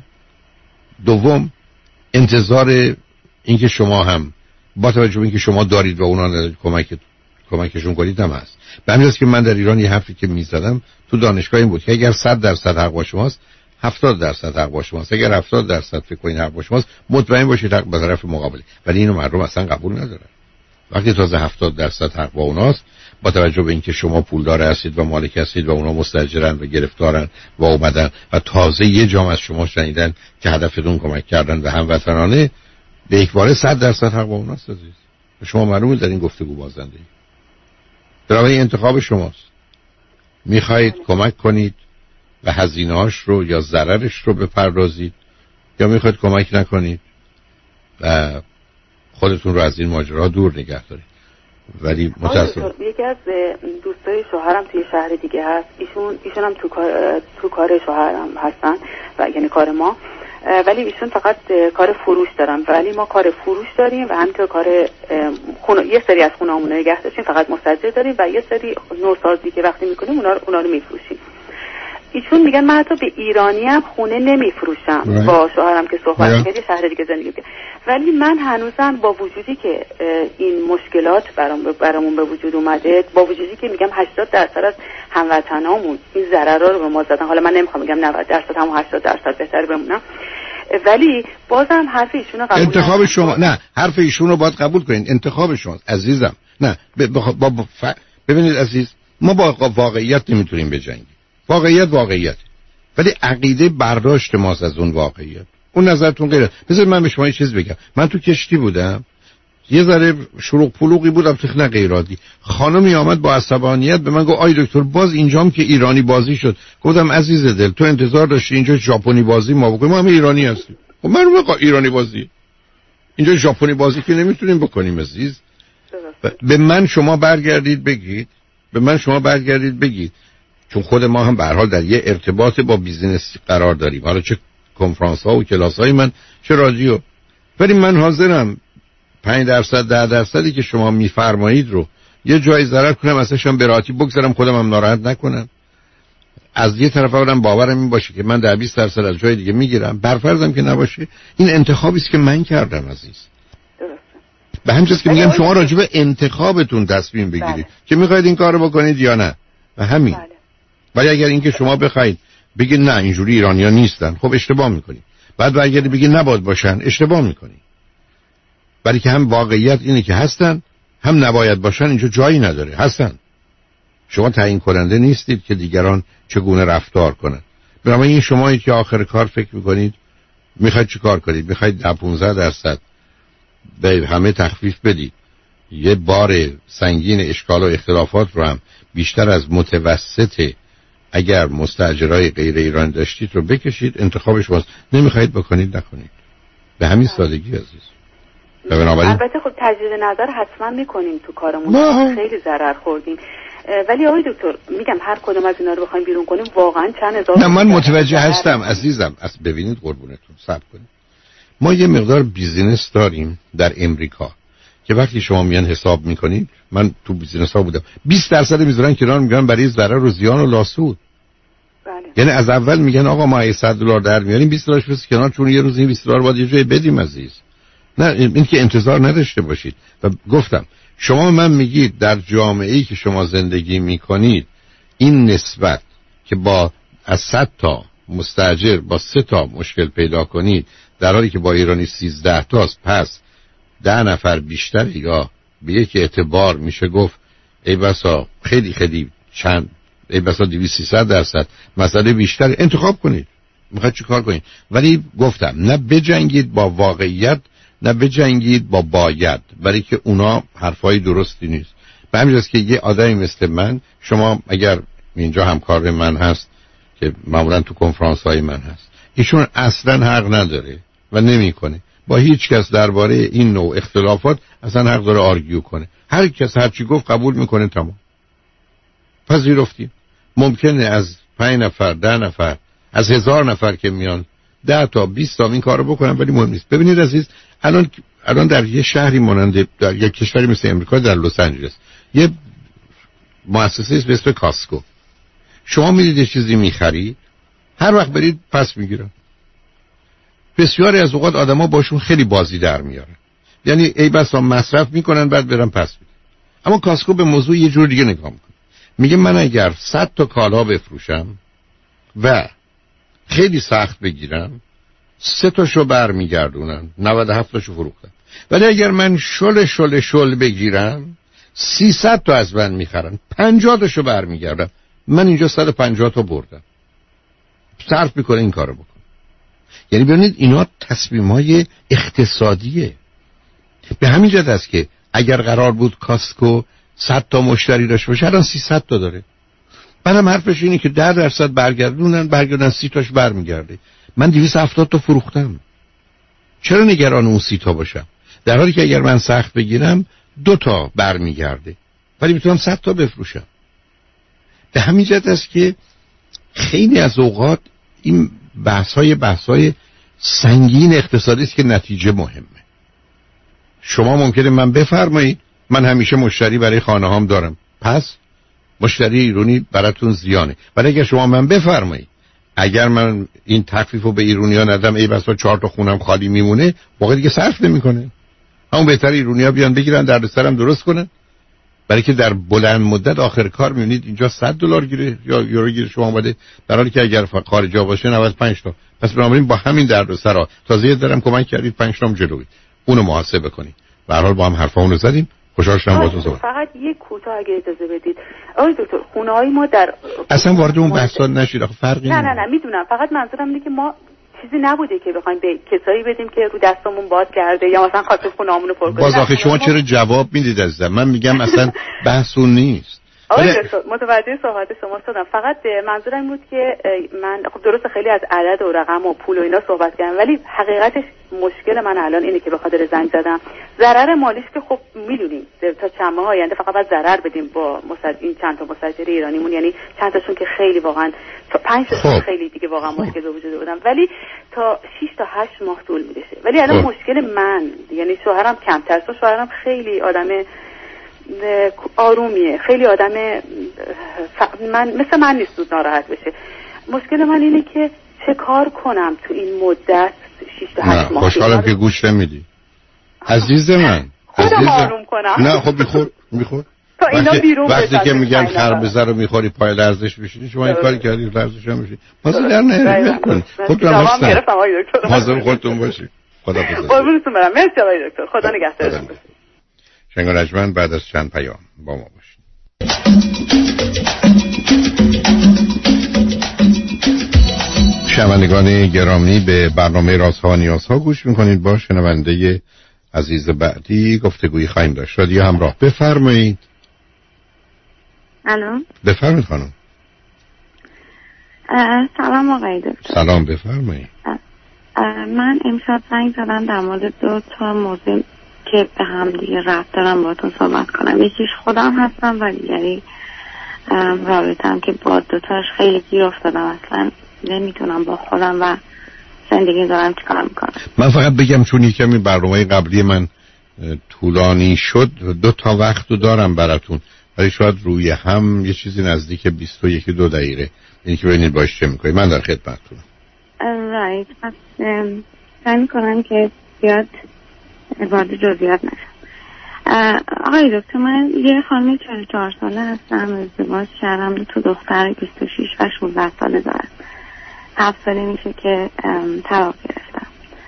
دوم، انتظار اینکه شما هم با توجه به اینکه شما دارید و اونا ندارید کمک کمکشون کنید هم هست. به همین جاست که من در ایران یه حرفی که میزدم تو دانشگاه این بود که اگر صد درصد حق با شماست، هفتاد درصد حق با شماست. اگر هفتاد درصد فکر کنید حق با شماست، مطمئن باشید حق به طرف مقابله. ولی اینو مردم اصلا قبول ندارن. وقتی تازه هفتاد درصد حق با اوناست، با توجه به اینکه شما پولدار هستید و مالک هستید و اونا مستاجرن و گرفتارن و اومدن و تازه یه جام از شما شنیدن که هدفتون کمک کردن و هموطنانه، به یک باره صد درصد حق با اوناست عزیز. شما معلومه در این گفتگو بازنده اید. برای انتخاب شماست. میخواهید کمک کنید و هزینه‌اش رو یا ضررش رو بپردازید، یا میخواید کمک نکنید و خودتون رو از این ماجرا دور نگه دارید. ولی متأسفانه یکی از دوستای شوهرم توی شهر دیگه هست، ایشون ایشون هم تو کار تو کار شوهرم هستن و یعنی کار ما، ولی ایشون فقط کار فروش دارن، ولی ما کار فروش داریم و همینطور کار خونه، یه سری از خونه‌مون رو نگه داشتیم فقط مستاجر داریم و یه سری نوسازی که وقتی میکنیم اونا رو اونا رو میفروشیم. ایشون میگن من حتی به ایرانی هم خونه نمیفروشم. right. با شوهرم که صحبت کردیم شهر دیگه زندگی میکنم، ولی من هنوزم با وجودی که این مشکلات برام برامون به وجود اومده، با وجودی که میگم هشتاد درصد از هموطنامون این ضررها رو به ما زدن، حالا من نمیخوام بگم نود درصد، هم هشتاد درصد بهتر بمونم، ولی بازم حرف ایشون رو قبول انتخاب شما نه حرف ایشون رو باید قبول کنید. انتخاب شما عزیزم. نه ب... ب... با... با... ف... ببینید عزیز، ما با واقعیت نمیتونیم بجنگیم. واقعیت واقعیت، ولی عقیده برداشت ماست از اون واقعیت. اون نظرتون غیره. بذار من به شما یه چیز بگم. من تو کشتی بودم، یه ذره شروق پلوقی بودم، تخنه غیرادی. خانمی آمد با عصبانیت به من گفت آی دکتر باز اینجام که ایرانی بازی شد. گفتم عزیز دل تو انتظار داشتی اینجا ژاپنی بازی ما بکنیم؟ ما هم ایرانی هستیم. خب من رو ایرانی بازی اینجا ژاپنی بازی که نمیتونیم بکنیم عزیز. به من شما برگردید بگید، به من شما برگردید بگید، چون خود ما هم به هر حال در یه ارتباط با بیزینس قرار داریم، حالا چه کنفرانس ها و کلاس های من چه رادیو، ولی من حاضرم پنج درصد ده درصدی که شما میفرمایید رو یه جای ضرر کنم، ازش هم به راحتی بگذارم، خودم هم ناراحت نکنم. از یه طرف آدم باورم این باشه که من در بیست درصد از جای دیگه میگیرم، برفرضم که نباشه، این انتخابی است که من کردم عزیز. به همین جاست که میگم شما راجع به انتخابتون تصمیم بگیرید بله. که میخواید این کارو بکنید یا نه، و همین بله. ولی اگر اینکه شما بخواید بگید نه اینجوری ایرانی‌ها نیستن، خب اشتباه میکنید. بعد برگردید بگید نباید باشن، اشتباه میکنید. ولی که هم واقعیت اینه که هستن، هم نباید باشن، اینجا جایی نداره، هستن. شما تعیین کننده نیستید که دیگران چگونه رفتار کنند. بنابراین شمایی که آخر کار فکر میکنید میخواید چی کار کنید، میخواید ده پانزده درصد به همه تخفیف بدید، یه بار سنگین اشکال و اختلافات رو هم بیشتر از متوسط اگر مستاجرای غیر ایران داشتید رو بکشید، انتخاب شماست. نمیخواید بکنید نکنید، به همین سادگی عزیز. بنابراین البته خب تجدید نظر حتما میکنیم تو کارمون، خیلی ضرر خوردیم، ولی آقای دکتر میگم هر کدوم از اینا رو بخوایم بیرون کنیم واقعا چند هزار. نه من متوجه هستم عزیزم. از ببینید قربونتون صبر کنید، ما یه مقدار بیزینس داریم در امریکا که وقتی شما میان حساب میکنید، من تو بیزینس ها بودم، بیست درصد میذارن کنار، میگن برای ضرر و زیان و لاسود. بله. یعنی از اول میگن آقا ما صد دلار در میاریم، بیست دلارش بس کنار، چون یه روز این بیست دلار باید یه جای بدیم عزیز. نه این که انتظار نداشته باشید. و گفتم شما من میگید در جامعه‌ای که شما زندگی میکنید این نسبت که با از صد تا مستاجر با سه تا مشکل پیدا کنید در حالی که با ایرانی سیزده تاست، پس ده نفر بیشتر یا به یک اعتبار میشه گفت ای بسا خیلی خیلی چند ای بسا دویست سیصد درصد مسئله بیشتر انتخاب کنید میخواید چی کار کنید. ولی گفتم نه بجنگید با واقعیت نه بجنگید با باید، برای که اونا حرفای درستی نیست. به همین جاست که یه آدمی مثل من، شما اگر اینجا همکار من هست که معمولا تو کنفرانس های من هست، ایشون اصلا حق نداره و نمیکنه با هیچ کس درباره این نوع اختلافات اصلا حق داره آرگیو کنه. هر کس هر چی گفت قبول میکنه، تمام پذیرفتیم. ممکنه از پنج نفر ده نفر از هزار نفر که میان ده تا بیست تا این کارو بکنن، ولی مهم نیست. ببینید عزیز، الان الان در یه شهری مانند در یک کشوری مثل امریکا، در لس آنجلس یه مؤسسه به اسم کاسکو، شما میرید یه چیزی میخرید، هر وقت برید پس میگیرن. بسیاری از اوقات آدما باشون خیلی بازی در میارن، یعنی ای بسا مصرف میکنن بعد برن پس میدن. اما کاسکو به موضوع یه جور دیگه نگاه میکنه، میگه من اگر صد تا کالا بفروشم و خیلی سخت بگیرم، سه تاشو برمیگردونن، نود و هفت تاشو فروختن. ولی اگر من شل شل شل بگیرم، سیصد تا از من میخرن، پنجاه تاشو برمیگردم، من اینجا صد و پنجاه تا بردم. صرف میکنه این کارو بکن. یعنی ببینید اینا تصمیمای اقتصادیه. به همین جهت است که اگر قرار بود کاسکو صد تا مشتری داشته باشه، الان سیصد تا داره. بعدم حرفش اینه که ده درصد برگردونن، برگردن سی تاش برمیگرده. من دویست و هفتاد تا فروختم، چرا نگران اون سی تا باشم؟ در حالی که اگر من سخت بگیرم دو تا برمیگرده، ولی میتونم صد تا بفروشم. به همین جهت است که خیلی از اوقات این بحث‌های بحث‌های سنگین اقتصادی است که نتیجه مهمه. شما ممکنه من بفرمایید من همیشه مشتری برای خانه‌هام دارم، پس مشتری ایرانی براتون زیانه. ولی اگر شما من بفرمایید اگر من این تخفیفو به ایرانی‌ها ندم، ای بسا چهار تا خونم خالی میمونه، واقعا دیگه صرف نمی‌کنه. همون بهتر ایرانی‌ها بیان بگیرن دردسرم درست کنن، برای که در بلند مدت آخر کار می‌بینید اینجا صد دلار گیره یا یورو گیره شما اومده، در حالی که اگر خارجا باشه نود و پنج تا. پس بنابراین با همین دردسرا تازه دارم کمک کردید پنج تام جلوی اونو محاسبه کنید. به هر حال با هم حرفامون رو زدیم. خوشحال شدم باهاتون صحبت. فقط یک کوتاه اگه اجازه بدید آقای دکتر، خونه‌های ما در اصلا وارد اون بحثا نشید، آخه فرقی نه نه نه میدونم، فقط منظورم اینه که ما چیزی نبوده که بخوایم به کسایی بدیم که رو دستمون باد کرده یا مثلا خاطر خونه‌مون رو پر کنیم. باز آخه شما چرا جواب میدید عزیزم؟ من میگم اصلا بحث اون نیست. آقای دکتر متوجه صحبت شما شدم، فقط منظورم این بود که من خب درست خیلی از عدد و رقم و پول و اینا صحبت کردم، ولی حقیقتش مشکل من الان اینه که به خاطر زنگ زدم ضرر مالیش که خب میدونیم تا چند ماه آینده فقط باید ضرر بدیم با مصد... این چند تا مستاجر ایرانیمون، یعنی چند تاشون که خیلی واقعا تا پنج تاشون خیلی دیگه واقعا مشکل به وجود بودن، ولی تا شش تا هشت ماه طول میکشه. ولی الان مشکل من، یعنی شوهرم کمتر، تو شوهرم خیلی آدم آرومیه، خیلی آدم ف... من مثل من نیست زود ناراحت بشه. مشکل من اینه که چه کار کنم تو این مدت شش تا هشت ماه. خوشحالم که گوش نمیدی عزیز من. خودم آروم کنم. نه خب میخور میخور تا اینا بیرون وقتی که میگن خربزه رو میخوری پای لرزش بشینی، شما این کاری کردی لرزش هم میشی، پس در نهره کنی. خودتون هم هستم حاضر خودتون باشی. خدا بزرگ قربونتون برم. مرسی آقای دکتر، خدا نگهدارتون. شنگ رجمن بعد از چند پیام با ما باشید. شنوندگان گرامی، به برنامه رازها و نیازها گوش میکنید. با شنونده عزیز بعدی گفتگویی خواهیم داشت. رادیو همراه، بفرمایید. الو، بفرمایید خانم. سلام آقای دکتر. سلام، بفرمایید. من امشب زنگ زدم در مورد دو تا موضوع که به هم دیگه ربط دارم باهاتون صحبت کنم. یکیش خودم هستم و دیگری رابطه‌ام که با دوتاش خیلی گیر افتادم، اصلا نمیتونم با خودم و زندگی دارم چیکار میکنم. من فقط بگم چون یکمی برنامه قبلی من طولانی شد، دو تا وقت رو دارم براتون، ولی شاید روی هم یه چیزی نزدیک بیست و یک دو دقیقه، این که ببینید باش چه میکنید. من در خدمتتونم. رایت، پس سعی میکنم که زیاد وارد جزئیات نشم. آقای دکتر، من یه خانم چهل و چهار ساله هستم، ازدواج کردم، تو دختر بیست و شش و شانزده ساله دارم. هفت سالی میشه که طلاق گرفتم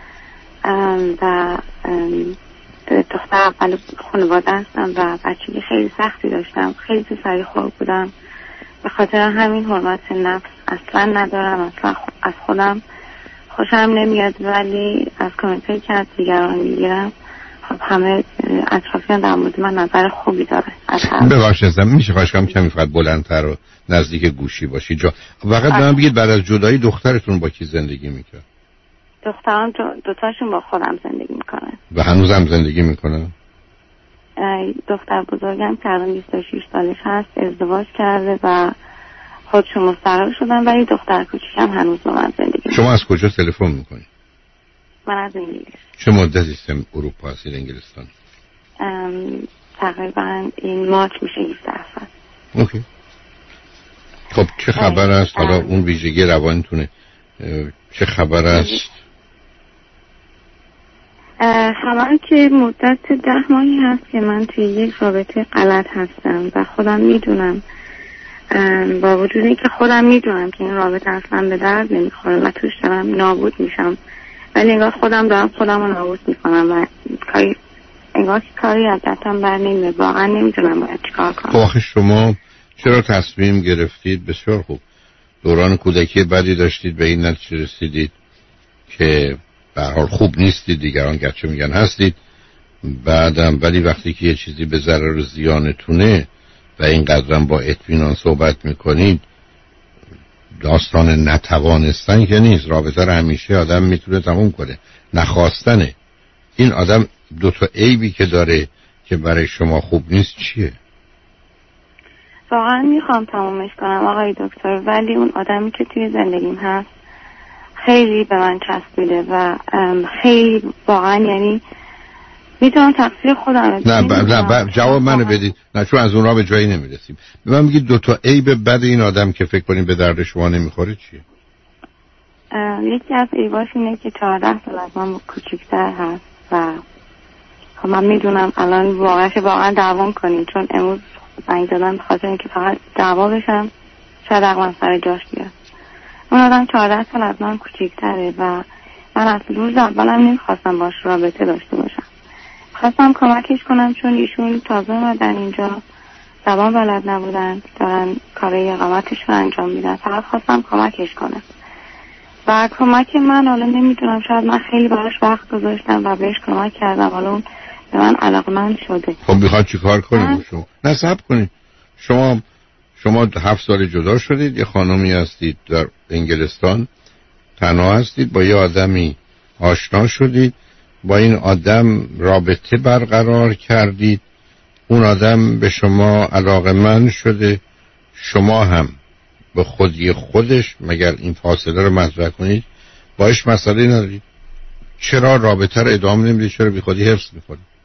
و دختر اول خانواده هستم و بچگی خیلی سختی داشتم، خیلی تو سری خور بودم، به خاطر همین حرمت نفس اصلا ندارم، اصلا از خودم خوشم نمیاد، ولی از کامنت هایی که از دیگران میگیرم خب همه اطرافیان در مورد من نظر خوبی داره. ببخشید میشه خواهش کنم کمی فقط بلندتر و نزدیک گوشی باشی جا فقط به من بگید بعد از جدایی دخترتون با کی زندگی میکنه؟ دختران دوتاشون با خودم زندگی میکنن. و هنوزم زندگی میکنن؟ دختر بزرگم که الان بیست و شش سالش هست ازدواج کرده و خودشون مستقل شدن، ولی دختر کوچیکم هنوز با من زندگی میکنه. شما از کجا تلفن میکنید؟ من از انگلیس. چه مدتی است اروپا هستید انگلستان؟ تقریبا این مارچ میشه هفده سال. اوکی. خب چه خبر است حالا اون ویژگی روانتونه چه خبر است؟ خبر که مدت ده ماهی هست که من توی یک رابطه غلط هستم و خودم میدونم، با وجودی که خودم میدونم که این رابطه اصلا به درد نمیخوره و توش دارم نابود میشم، ولی انگار خودم دارم خودم رو نابود میکنم و کاری انگار که کاری از دستم بر نمیاد. واقعا نمیدونم باید چیکار کنم. خب آخه شما چرا تصمیم گرفتید؟ بسیار خوب، دوران کودکی بدی داشتید، به این نتیجه رسیدید که به هر حال خوب نیستید، دیگران گرچه میگن هستید، بعدم ولی وقتی که یه چیزی به ضرر و زیانتونه و اینقدرم با اطمینان صحبت میکنید، داستان نتوانستن که نیست. رابطه رو همیشه آدم میتونه تموم کنه، نخواستنه. این آدم دو تا عیبی که داره که برای شما خوب نیست چیه؟ واقعا میخوام تمومش کنم آقای دکتر، ولی اون آدمی که توی زندگیم هست خیلی به من چسبیده و خیلی واقعا یعنی میتونم تقصیر خودم. نه ب... نه ب... جواب منو بدید. نه چون از اون را به جایی نمیرسیم. به من میگید دو تا عیب بد این آدم که فکر کنیم به درد شما نمیخوره چیه؟ یکی از عیباش اینه که چهارده سال از من کوچیک‌تر هست و خب من میدونم الان واقعا واقعا دعوام کنیم، چون امروز زنگ زدم به خاطر اینکه فقط دعوا بشم شاید عقلم سر جاش بیاد. اون آدم چهارده سال از من کوچیک‌تره و من از روز اولم نمیخواستم باش رابطه داشته باشم. خواستم کمکش کنم چون ایشون تازه اومدن اینجا، زبان بلد نبودن، دارن کار اقامتش رو انجام میدن، فقط خواستم کمکش کنم و کمک من حالا نمیدونم شاید من خیلی براش وقت گذاشتم و بهش کمک کردم، حالا اون به من علاقمند شده. خب میخواد چی کار کنیم شما؟ نه صبر کنید. شما شما هفت سال جدا شدید، یه خانمی هستید در انگلستان، تنها هستید، با یه آدمی آشنا شدید، با این آدم رابطه برقرار کردید، اون آدم به شما علاقمند شده، شما هم به خودی خودش مگر این فاصله رو مطرح کنید باش مسئله ندارید؟ چرا رابطه رو ادامه نمیدید؟ چرا بی خودی حفظ میکنید؟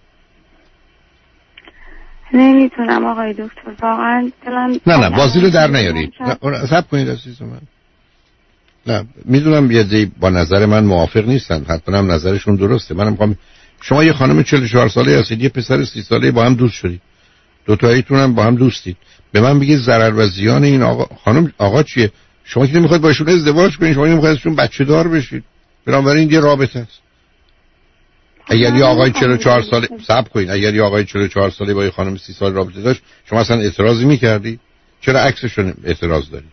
نمیتونم آقای دکتر واقعا دلم. نه نه بازی رو در نیارید. صبر کنید عزیز من. نه میدونم یه دی با نظر من موافق نیستن، حتما هم نظرشون درسته. منم میگم شما یه خانم چهل و چهار ساله هستید، یه پسر سی ساله با هم دوست شدید، دو تاییتون هم با هم دوستید، به من بگید ضرر و زیان این آقا خانم آقا چیه؟ شما که نمیخواید با ایشون ازدواج کنید، شما نمیخواید ازشون بچه دار بشید، بنابراین یه رابطه است. اگر یه آقای چهل و چهار ساله صبر کنید، اگر یه آقای چهل و چهار ساله با یه خانم سی سال رابطه داشت، شما اصلا اعتراضی می‌کردید؟ چرا عکسشون اعتراض دارید؟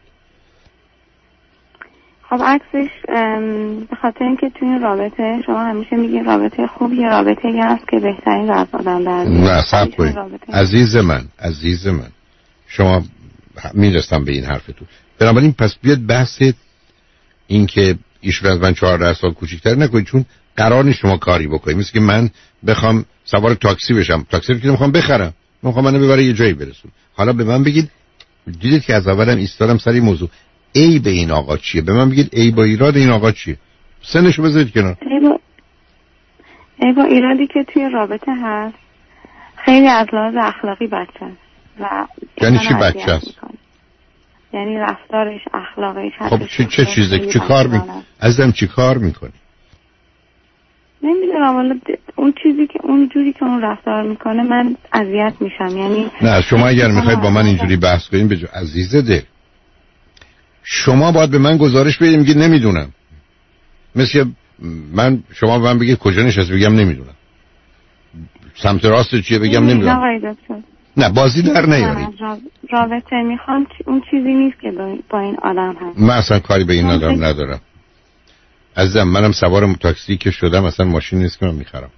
خب عکسش به خاطر اینکه توی این رابطه شما همیشه میگین رابطه خوب یه رابطه ای هست که بهترین از آدم در میاد. نه صبر کنید عزیز من، عزیز من شما میرسم به این حرفتون. بنابراین پس بیاد بحث این که ایشون از من چهارده سال کوچیک‌تر نکنید، چون قرار نیست شما کاری بکنید. مثل که من بخوام سوار تاکسی بشم، تاکسی رو که نمیخوام بخرم، میخوام منو ببره یه جایی برسون. حالا به من بگید، دیدید که از اولم ایستادم سر این موضوع، ای به این آقا چیه؟ به من بگید ای با ایراد این آقا چیه؟ سنشو بذارید کنار. ای با ای با ایرادی که توی رابطه هست خیلی از لحاظ اخلاقی بچه است و یعنی چی بچه است؟ یعنی رفتارش، اخلاقش. خب چه چه چیزی چه کار می ازم چی کار میکنی؟ نمیدونم والا اون چیزی که اون جوری که اون رفتار میکنه من اذیت میشم. یعنی نه شما اگر میخواید با من اینجوری بحث کنین بجو عزیز دل، شما باید به من گزارش بدید میگید نمیدونم. مثل من شما به من بگید کجا نشستی بگم نمیدونم. سمت راست چیه بگم نمیدونم. نه بازی در نیارید. رابطه میخوام اون چیزی نیست که با این آدم هست. من اصلا کاری به این آدم ندارم. عزیزم منم سوار تاکسی که شدم اصلا ماشین نیست که من میخرم.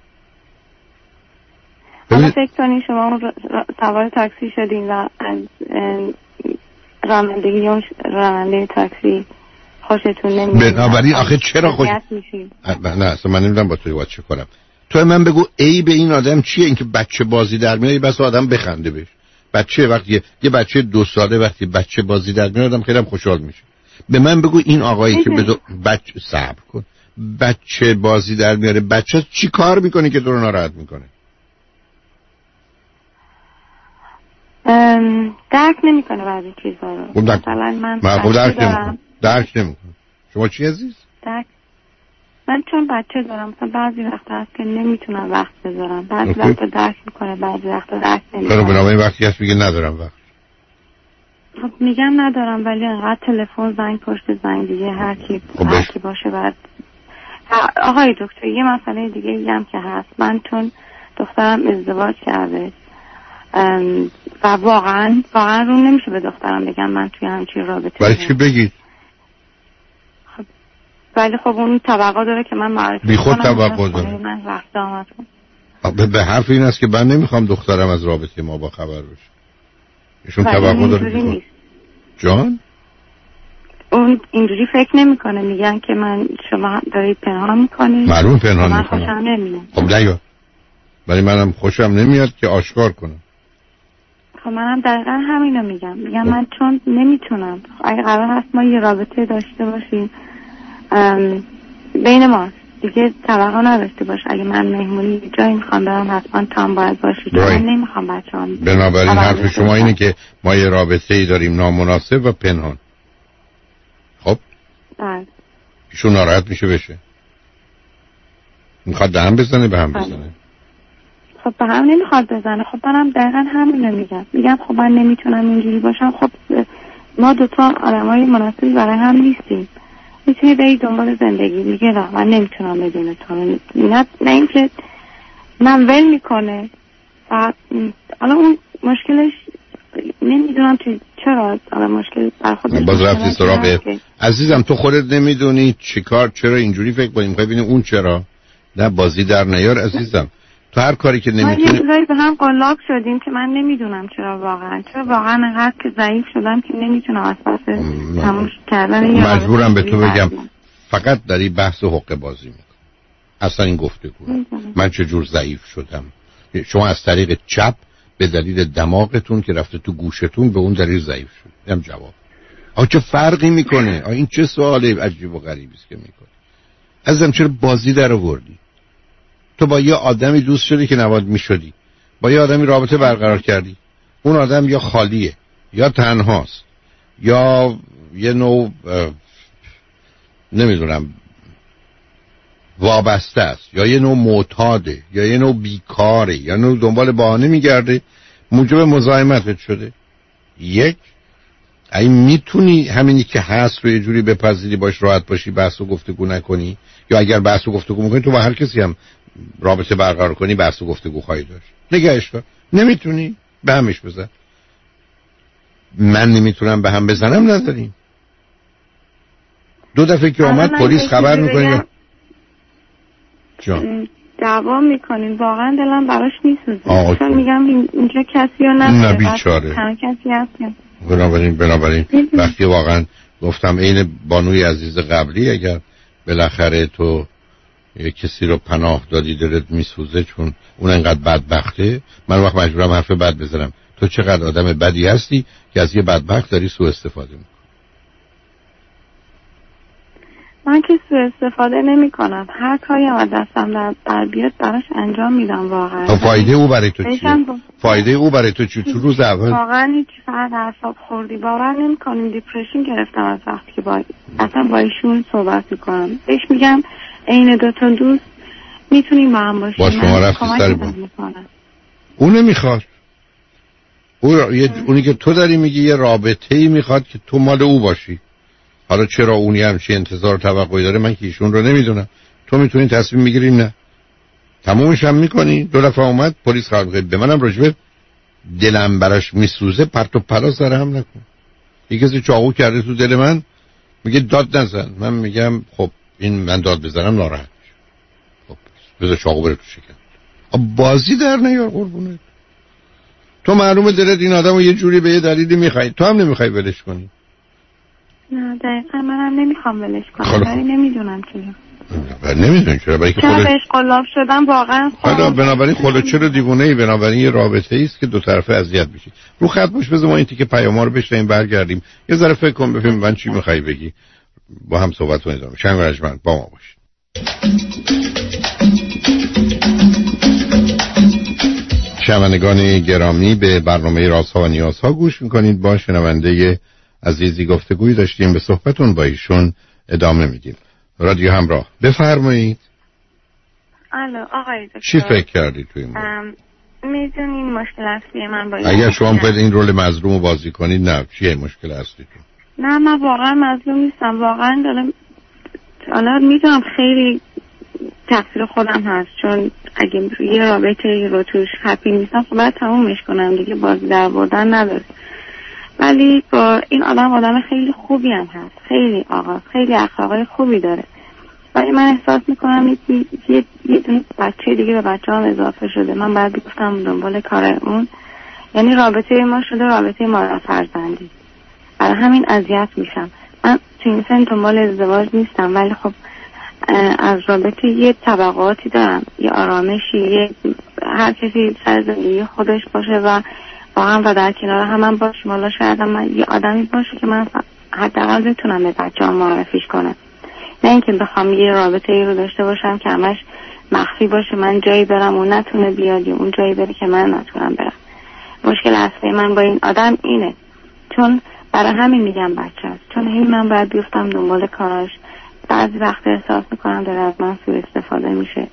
حالا فکر کنید شما سوار تاکسی شدین و از رانندگی اون راننده تاکسی خوشتون نمیاد. بنابراین آخه چرا خوش نه اصلا من نمیدونم با توی باید چه کنم. تو من بگو ای به این آدم چیه اینکه بچه بازی در میاره بس آدم بخنده بهش. بچه وقتی یه بچه دو ساله وقتی بچه بازی در میاره آدم خیلی هم خوشحال میشه. به من بگو این آقایی که بدو بچه صبر کن بچه بازی در میاره بچه چی کار میکنه که تو رو ناراحت میکنه؟ درک نمیکنه بعضی چیزا رو. مثلا من من درک نمیکنم. درک نمیکنم. شما چی عزیز؟ درک من چون بچه دارم مثلا بعضی وقتا هست که نمیتونم وقت بذارم. بعضی وقتا درک میکنه بعضی وقتا درک نمیکنه. چرا بنابراین وقتی هست میگه ندارم وقت؟ خب میگم ندارم ولی انقدر تلفن زنگ پشت زنگ دیگه هر کی خب هر کی باشه بعد. آقای دکتر یه مسئله دیگه ای هم که هست من چون دخترم ازدواج کرده و واقعا واقعا رو نمیشه به دخترم بگم من توی همچین رابطه. ولی چی بگید؟ خب ولی خب اون توقع داره که من معرفی بی خود توقع داره. من وقت آمد. به حرف این است که من نمیخوام دخترم از رابطه ما با خبر بشه. ایشون توقع داره. جان؟ اون اینجوری فکر نمیکنه میگن که من شما دارید پنهان میکنید. معلوم پنهان من میکنم. خوشم نمیاد. خب نیا. ولی منم خوشم نمیاد که آشکار کنم. خب منم دقیقا همینو میگم میگم من چون نمیتونم اگه قرار هست ما یه رابطه داشته باشیم بین ما دیگه توقع نداشته باش اگه من مهمونی جایی میخوام برم حتما تام باید باشی چون من نمیخوام بچه هم بنابراین حرف شما اینه که ما یه رابطه ای داریم نامناسب و پنهان. خب بله ایشون ناراحت میشه بشه میخواد به هم بزنه به هم بزنه. خب به هم نمیخواد بزنه. خب منم دقیقا همینو میگم میگم خب من نمیتونم اینجوری باشم. خب ما دوتا آدمای مناسبی برای هم نیستیم. میتونی بری دنبال زندگی. میگه نه من نمیتونم بدون تو. نه نه اینکه من ول میکنه و حالا اون مشکلش نمیدونم چرا حالا مشکل بر خودش باز رفتی سراغ عزیزم تو خودت نمیدونی چیکار چرا اینجوری فکر کنیم میخوای ببینی اون چرا نه بازی در نیار عزیزم. تو هر کاری که نمیتونی ما یه چیزایی به هم قلاب شدیم که من نمیدونم چرا واقعا چرا واقعا انقدر که ضعیف شدم که نمیتونم از پس تموم کردن یه مجبورم به تو بگم فقط داری بحث حقه بازی میکنی. اصلا این گفتگو من چه جور ضعیف شدم شما از طریق چپ به دلیل دماغتون که رفته تو گوشتون به اون دلیل ضعیف شد. اینم جواب. آ چه فرقی میکنه؟ آ این چه سوال عجیب و غریبی است که میکنی؟ عزیزم چرا بازی در آوردی؟ تو با یه آدمی دوست شدی که نباید میشدی. با یه آدمی رابطه برقرار کردی. اون آدم یا خالیه یا تنهاست یا یه نوع نمیدونم وابسته است یا یه نوع معتاده یا یه نوع بیکاره یا نوع دنبال بهانه میگرده موجب مزاحمتت شده. یک ای میتونی همینی که هست رو یه جوری بپذیری باش راحت باشی بحث و گفتگو نکنی یا اگر بحث و گفتگو میکنی تو با هر کسی هم رابطه برقرار کنی بحث و گفتگو خواهی داشت. نگهش دار. نمیتونی به همش بزن. من نمیتونم به هم بزنم نداریم. دو دفعه که اومد پلیس خبر میکنیم جان دعوا میکنیم واقعا دلم براش میسوزه چون میگم اینجا کسی رو نداره. نه بیچاره کسی هست. بنابراین بنابراین وقتی واقعا گفتم این بانوی عزیز قبلی اگر بالاخره تو یک کسی رو پناه دادی دلت میسوزه چون اون انقدر بدبخته من وقت مجبورم حرف بد بزنم. تو چقدر آدم بدی هستی که از یه بدبخت داری سوء استفاده میکنی. من که سوء استفاده نمی کنم. هر کاری از دستم در, در بیاد براش انجام میدم واقعا. فایده او برای تو چیه؟ فایده او برای تو چیه؟ تو روز اول واقعا هیچ فقط اعصاب خوردی باور نمی کنیم دیپرشن گرفتم از وقتی که با اصلا با ایشون صحبت میکنم. بهش میگم این دو تا دوست میتونیم با هم باشیم. با شما رفتی سر با اون نمیخواد. او را... یه... اونی که تو داری میگی یه رابطه‌ای میخواد که تو مال او باشی. حالا چرا اونی هم چه انتظار توقعی داره من که ایشون رو نمیدونم. تو میتونی تصمیم میگیری نه تمومش هم میکنی. دو دفعه اومد پلیس خبر به منم راجبه دلم براش میسوزه پرت و پلا سر هم نکن. یه کسی چاقو کرده تو دل من میگه داد نزن، من میگم خب این من داد بزنم ناراحت میشه، خب بذار چاقو بره تو شکم. بازی در نیار قربونه. تو معلومه دلت این آدمو یه جوری به یه دلیلی میخوای، تو هم نمیخوای ولش کنی. نه دقیقا منم نمیخوام ولش کنم ولی نمیدونم چرا. نمیدونی چرا؟ برای که خودت بهش قلاب شدم واقعا. حالا بنابراین خودت چرا دیوونه ای؟ بنابراین یه رابطه ای است که دو طرفه اذیت میشی. رو خط باش، بذار ما این تیکه پیام‌ها رو بشنویم برگردیم یه ذره فکر کن ببین من چی میخوای بگی، با هم صحبت کنیم. شنگ رجمن با ما باش. شنوندگان گرامی به برنامه رازها و نیازها گوش میکنید. با شنونده عزیزی گفتگوی داشتیم، به صحبتون با ایشون ادامه میدیم. رادیو همراه، بفرمایید. الو آقای دکتر، چی فکر کردی توی این میدونین مشکل اصلی من با اگر شما باید این رول مظلوم رو بازی کنید؟ نه چیه مشکل اصلی تو؟ نه من واقعا مظلوم نیستم، واقعا دارم. حالا میدونم خیلی تقصیر خودم هست، چون اگه یه رابطه رو توش هپی نیستم خب باید تمومش کنم دیگه، بازی در بردن نداره. ولی با این آدم آدم خیلی خوبی هم هست، خیلی آقا، خیلی اخلاقای خوبی داره. ولی من احساس میکنم یه یه یه دونه بچه دیگه به بچه هم اضافه شده. من بعد گفتم دنبال کار اون، یعنی رابطه ما شده رابطه مادر فرزندی. برای همین اذیت میشم. من تو این سن دنبال ازدواج نیستم، ولی خب از رابطه یه طبقاتی دارم، یه آرامشی، یه هر کسی سر زندگی خودش باشه و با هم و در کنار هم, هم باشیم. حالا شاید من یه آدمی باشه که من حداقل بتونم به بچه‌ام معرفیش کنم، نه اینکه بخوام یه رابطه ای رو داشته باشم که همش مخفی باشه، من جایی برم اون نتونه بیاد یا اون جایی بره که من نتونم برم. مشکل اصلی من با این آدم اینه، چون برای همین میگم بچه است، چون هی من باید بیفتم دنبال کاراش. بعضی وقت احساس میکنم داره از من سوء استفاده میشه،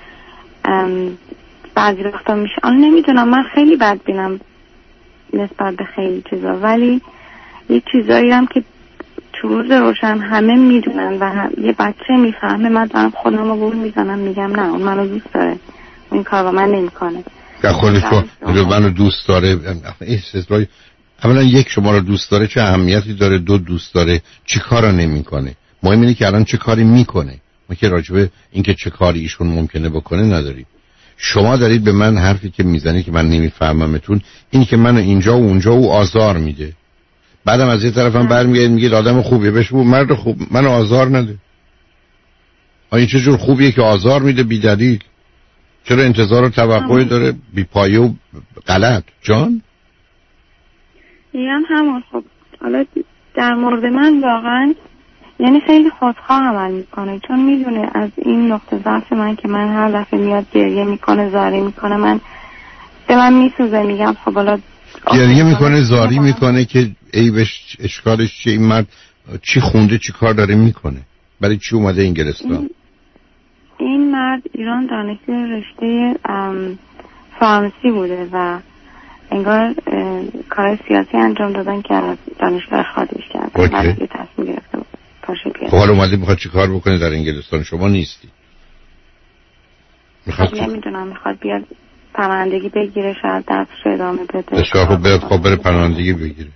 بعضی وقتا میشه آن نمیدونم. من خیلی بد بینم نسبت به خیلی چیزا، ولی یه چیزایی هم که تو روز روشن همه میدونن و هم یه بچه میفهمه، من دارم خودم رو گول میزنم میگم نه اون منو دوست داره، این کار با من نمیکنه. که خودش رو منو دوست داره، استثنایی اولا یک شما رو دوست داره چه اهمیتی داره، دو دوست داره چی کارا نمیکنه. مهم اینه که الان چه کاری میکنه. ما که راجبه اینکه چه کاری ایشون ممکنه بکنه نداریم. شما دارید به من حرفی که میزنید که من نمیفهممتون، این که منو اینجا و اونجا و آزار میده. بعدم از یه طرفم برمیگردید میگید آدم خوبیه، بهش بگو مرد خوب منو آزار نده. آیا چه جور خوبیه که آزار میده بی دلیل؟ چرا انتظار و توقعی داره بی پایه و غلط؟ جان میگم همون. خب حالا در مورد من واقعا یعنی خیلی خودخواه عمل میکنه، چون میدونه از این نقطه ضعف من که من هر دفعه میاد گریه میکنه زاری میکنه، من به من میسوزه. میگم خب حالا گریه میکنه زاری میکنه که ای بهش اشکالش چیه؟ این مرد چی خونده چی کار داره میکنه؟ برای چی اومده انگلستان؟ این, این مرد ایران دانشجو رشته فارمسی بوده و انگار کار سیاسی انجام دادن که از دانشگاه خارجش کردن. بعد یه تصمیم گرفته بود پاشه بیاد. خب حالا اومده میخواد چی کار بکنه در انگلستان؟ شما نیستی. میخواد نمیدونم میخواد بیاد پناهندگی بگیره، شاید درسش ادامه بده. بسیار خب بیاد خب بره پناهندگی بگیره.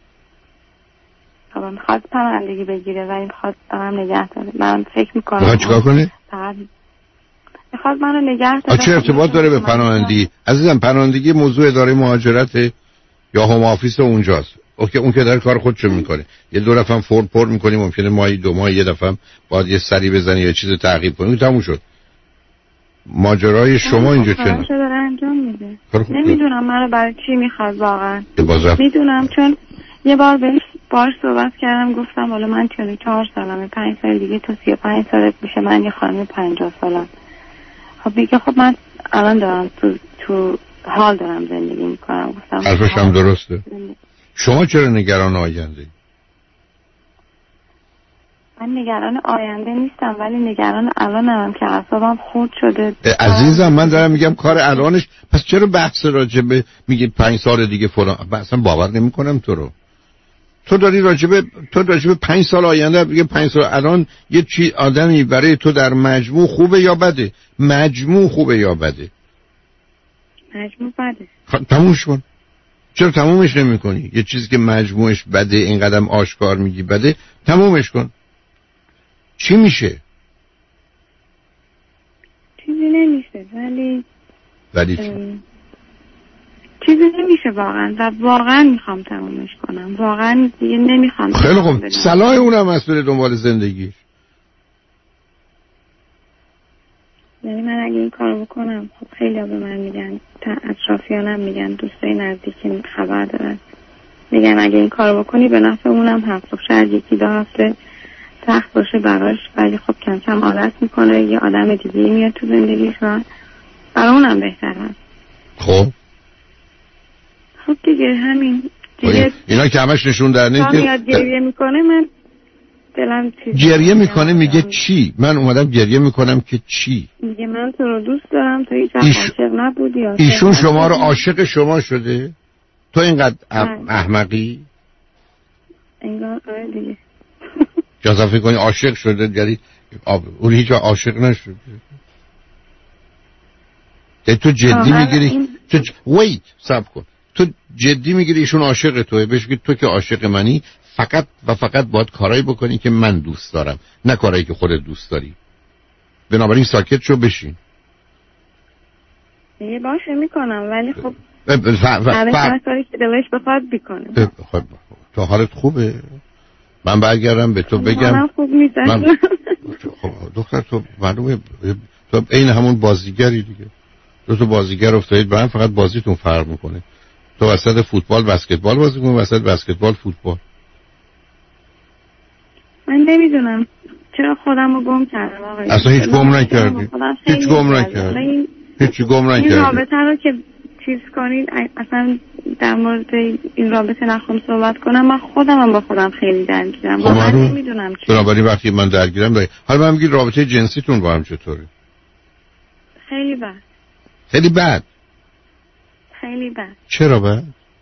خب میخواد پناهندگی بگیره ولی میخواد منم نگه داره. من فکر میکنم میخواد چیکار کنه؟ میخواد منو نگه داره. چه ارتباط داره به پناهندگی؟ عزیزم پناهندگی موضوع اداره مهاجرت یا هوم آفیس اونجاست. اوکی اون که در کار خودشو میکنه. یه دو دفعه فرم پر میکنی، ممکنه ماهی دو ماه یه دفعه باید یه سری بزنی یا چیز تعقیب کنی، تموم شد. ماجرای شما اینجا چه داره انجام میده؟ نمیدونم منو برای چی میخواد واقعا. میدونم چون یه بار بهش باهاش صحبت کردم، گفتم حالا من چهل و چهار سالمه، پنج سال دیگه تو سی و پنج سالت میشه، من یه خانم پنجاه سالم. خب میگه خب من الان دارم تو تو حال دارم زندگی میکنم. گفتم حرفش هم درسته. شما چرا نگران آینده؟ من نگران آینده نیستم ولی نگران الانم که اعصابم خورد شده. عزیزم من دارم میگم کار الانش، پس چرا بحث راجع به میگید پنج سال دیگه فلان؟ اصلا باور نمیکنم تو رو. تو داری راجبه تو راجبه پنج سال آینده بگه پنج سال الان یه چی آدمی برای تو در مجموع خوبه یا بده؟ مجموع خوبه یا بده؟ مجموع بده. خب تمومش کن. چرا تمومش نمی کنی؟ یه چیزی که مجموعش بده این قدم آشکار میگی بده تمومش کن. چی میشه؟ چیزی نمیشه ولی ولی چیزی نمیشه واقعا و واقعا میخوام تمومش کنم. واقعا دیگه نمیخوام. خیلی خوب. صلاح اونم از بره دنبال زندگیش. یعنی من اگه این کارو بکنم خب خیلی ها به من میگن، اطرافیانم میگن، دوستای نزدیکی خبر دارن میگن اگه این کارو بکنی به نفع اونم هست. خب شاید یکی دو هفته سخت باشه براش ولی خب کم کم عادت میکنه، یه آدم دیگه میاد تو زندگیش و برای اونم بهتر هست. خب خب دیگه همین دیگه. اینا که همش نشون در نیست که میاد گریه میکنه من دلم چیز گریه میکنه میگه چی؟ من اومدم گریه میکنم که چی؟ میگه من تو رو دوست دارم، تو هیچ وقت ایش... عاشق نبودی. ایشون شما رو عاشق شما شده؟ تو اینقدر احمقی؟ انگار آره دیگه. جازم فکر کنی عاشق شده یعنی اون هیچ وقت عاشق نشده. یعنی تو جدی میگیری این... تو ج... ویت صبر کن. تو جدی میگیری ایشون عاشق توئه، بهش بگی تو که عاشق منی فقط و فقط باید کارایی بکنی که من دوست دارم نه کارایی که خودت دوست داری. بنابراین ساکت شو بشین. یه باشه میکنم ولی خب هر کاری که دلش بخواد بکنه. خب تو حالت خوبه؟ من برگردم به تو بگم من خوب نیست. من... خب دختر تو معلومه تو این همون بازیگری دیگه. دو تا بازیگر افتادید به هم فقط بازیتون فرق میکنه. تو وسط فوتبال بسکتبال بازی کنی، وسط بسکتبال فوتبال. من نمیدونم چرا خودم رو گم کردم آقای. اصلا هیچ گم نکردی. هیچ گم نکردی. هیچ گم نکردی. این رابطه رو که چیز کنید اصلا در مورد این رابطه نخوام صحبت کنم. من خودم هم با خودم خیلی درگیرم. خب من نمیدونم چی. بنابراین وقتی من درگیرم داری. حالا من میگی رابطه جنسیتون با هم چطوره؟ خیلی بد. خیلی بد. خیلی بد. چرا بد؟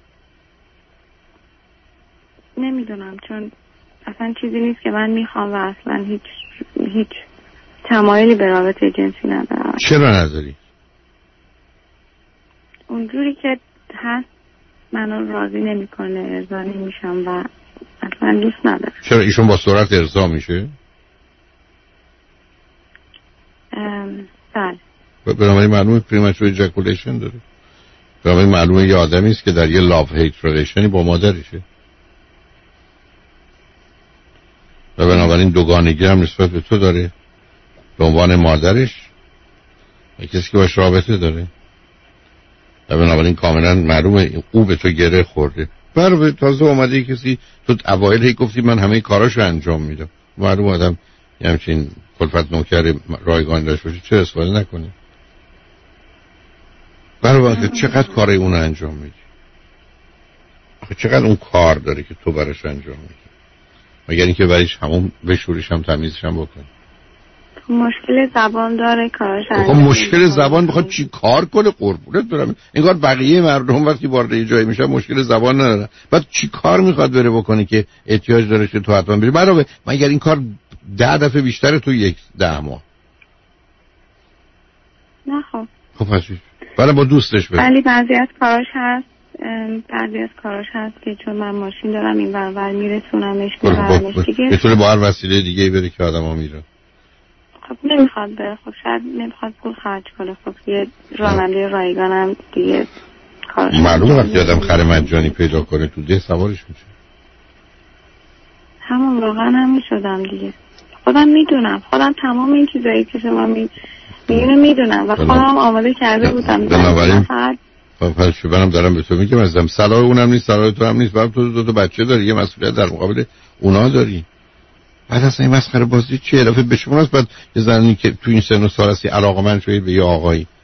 نمیدونم چون اصلا چیزی نیست که من میخوام و اصلا هیچ هیچ تمایلی به رابطه جنسی ندارم. چرا نداری؟ اونجوری که هست منو راضی نمیکنه، ارضا نمیشم و اصلا دوست ندارم. چرا ایشون با سرعت ارضا میشه؟ بله. بنابراین معلومه پریمچور ایجاکولیشن داره. بنابراین معلومه یه آدمی است که در یه لاو هیت ریلیشنی با مادرشه و بنابراین دوگانگی هم نسبت به تو داره به عنوان مادرش و کسی که باش رابطه داره و بنابراین کاملا معلومه او به تو گره خورده. برای تازه اومده کسی تو اوایل هی گفتی من همه کاراشو انجام میدم. معلومه آدم یه همچین کلفت نوکر رایگان داشت باشه چه استفاده نکنه. برای چقدر کارای اون انجام میدی؟ آخه چقدر اون کار داره که تو براش انجام میدی؟ مگر اینکه برایش همون بشوریش هم تمیزش هم بکنی. مشکل زبان داره کارش انجام. خب مشکل زبان بخواد چی کار کنه قربونت برم؟ انگار بقیه مردم وقتی وارد یه جایی میشن مشکل زبان ندارن. بعد چی کار میخواد بره بکنه که احتیاج داره که تو حتما بری؟ برای مگر این کار ده دفعه بیشتره تو یک ده ماه. نه خب. خب پس ولی با دوستش بره. ولی بعضی از کاراش هست بعضی از کاراش هست که چون من ماشین دارم این ور میرسونمش میبرمش دیگه. میتونه با هر وسیله دیگه بره که آدما میره. خب نمیخواد بره. خب شاید نمیخواد پول خرج کنه. خب یه راننده رایگانم دیگه کارش معلومه وقتی آدم خر مجانی پیدا کنه تو ده سوارش میشه. همون واقعا هم میشدم دیگه. خودم میدونم. خودم تمام این چیزایی که شما می میگونم میدونم و خودم آماده کرده بودم. بنابراین پس شبنم دارم به تو میگم ازم صلاح اونم نیست صلاح تو هم نیست. بعد تو دو تا بچه داری یه مسئولیت در مقابل اونا داری. بعد اصلا این مسخره بازی چیه؟ اضافه به شما است. بعد یه زنی که تو این سن و سال هستی علاقه‌مند شوید به یه آقایی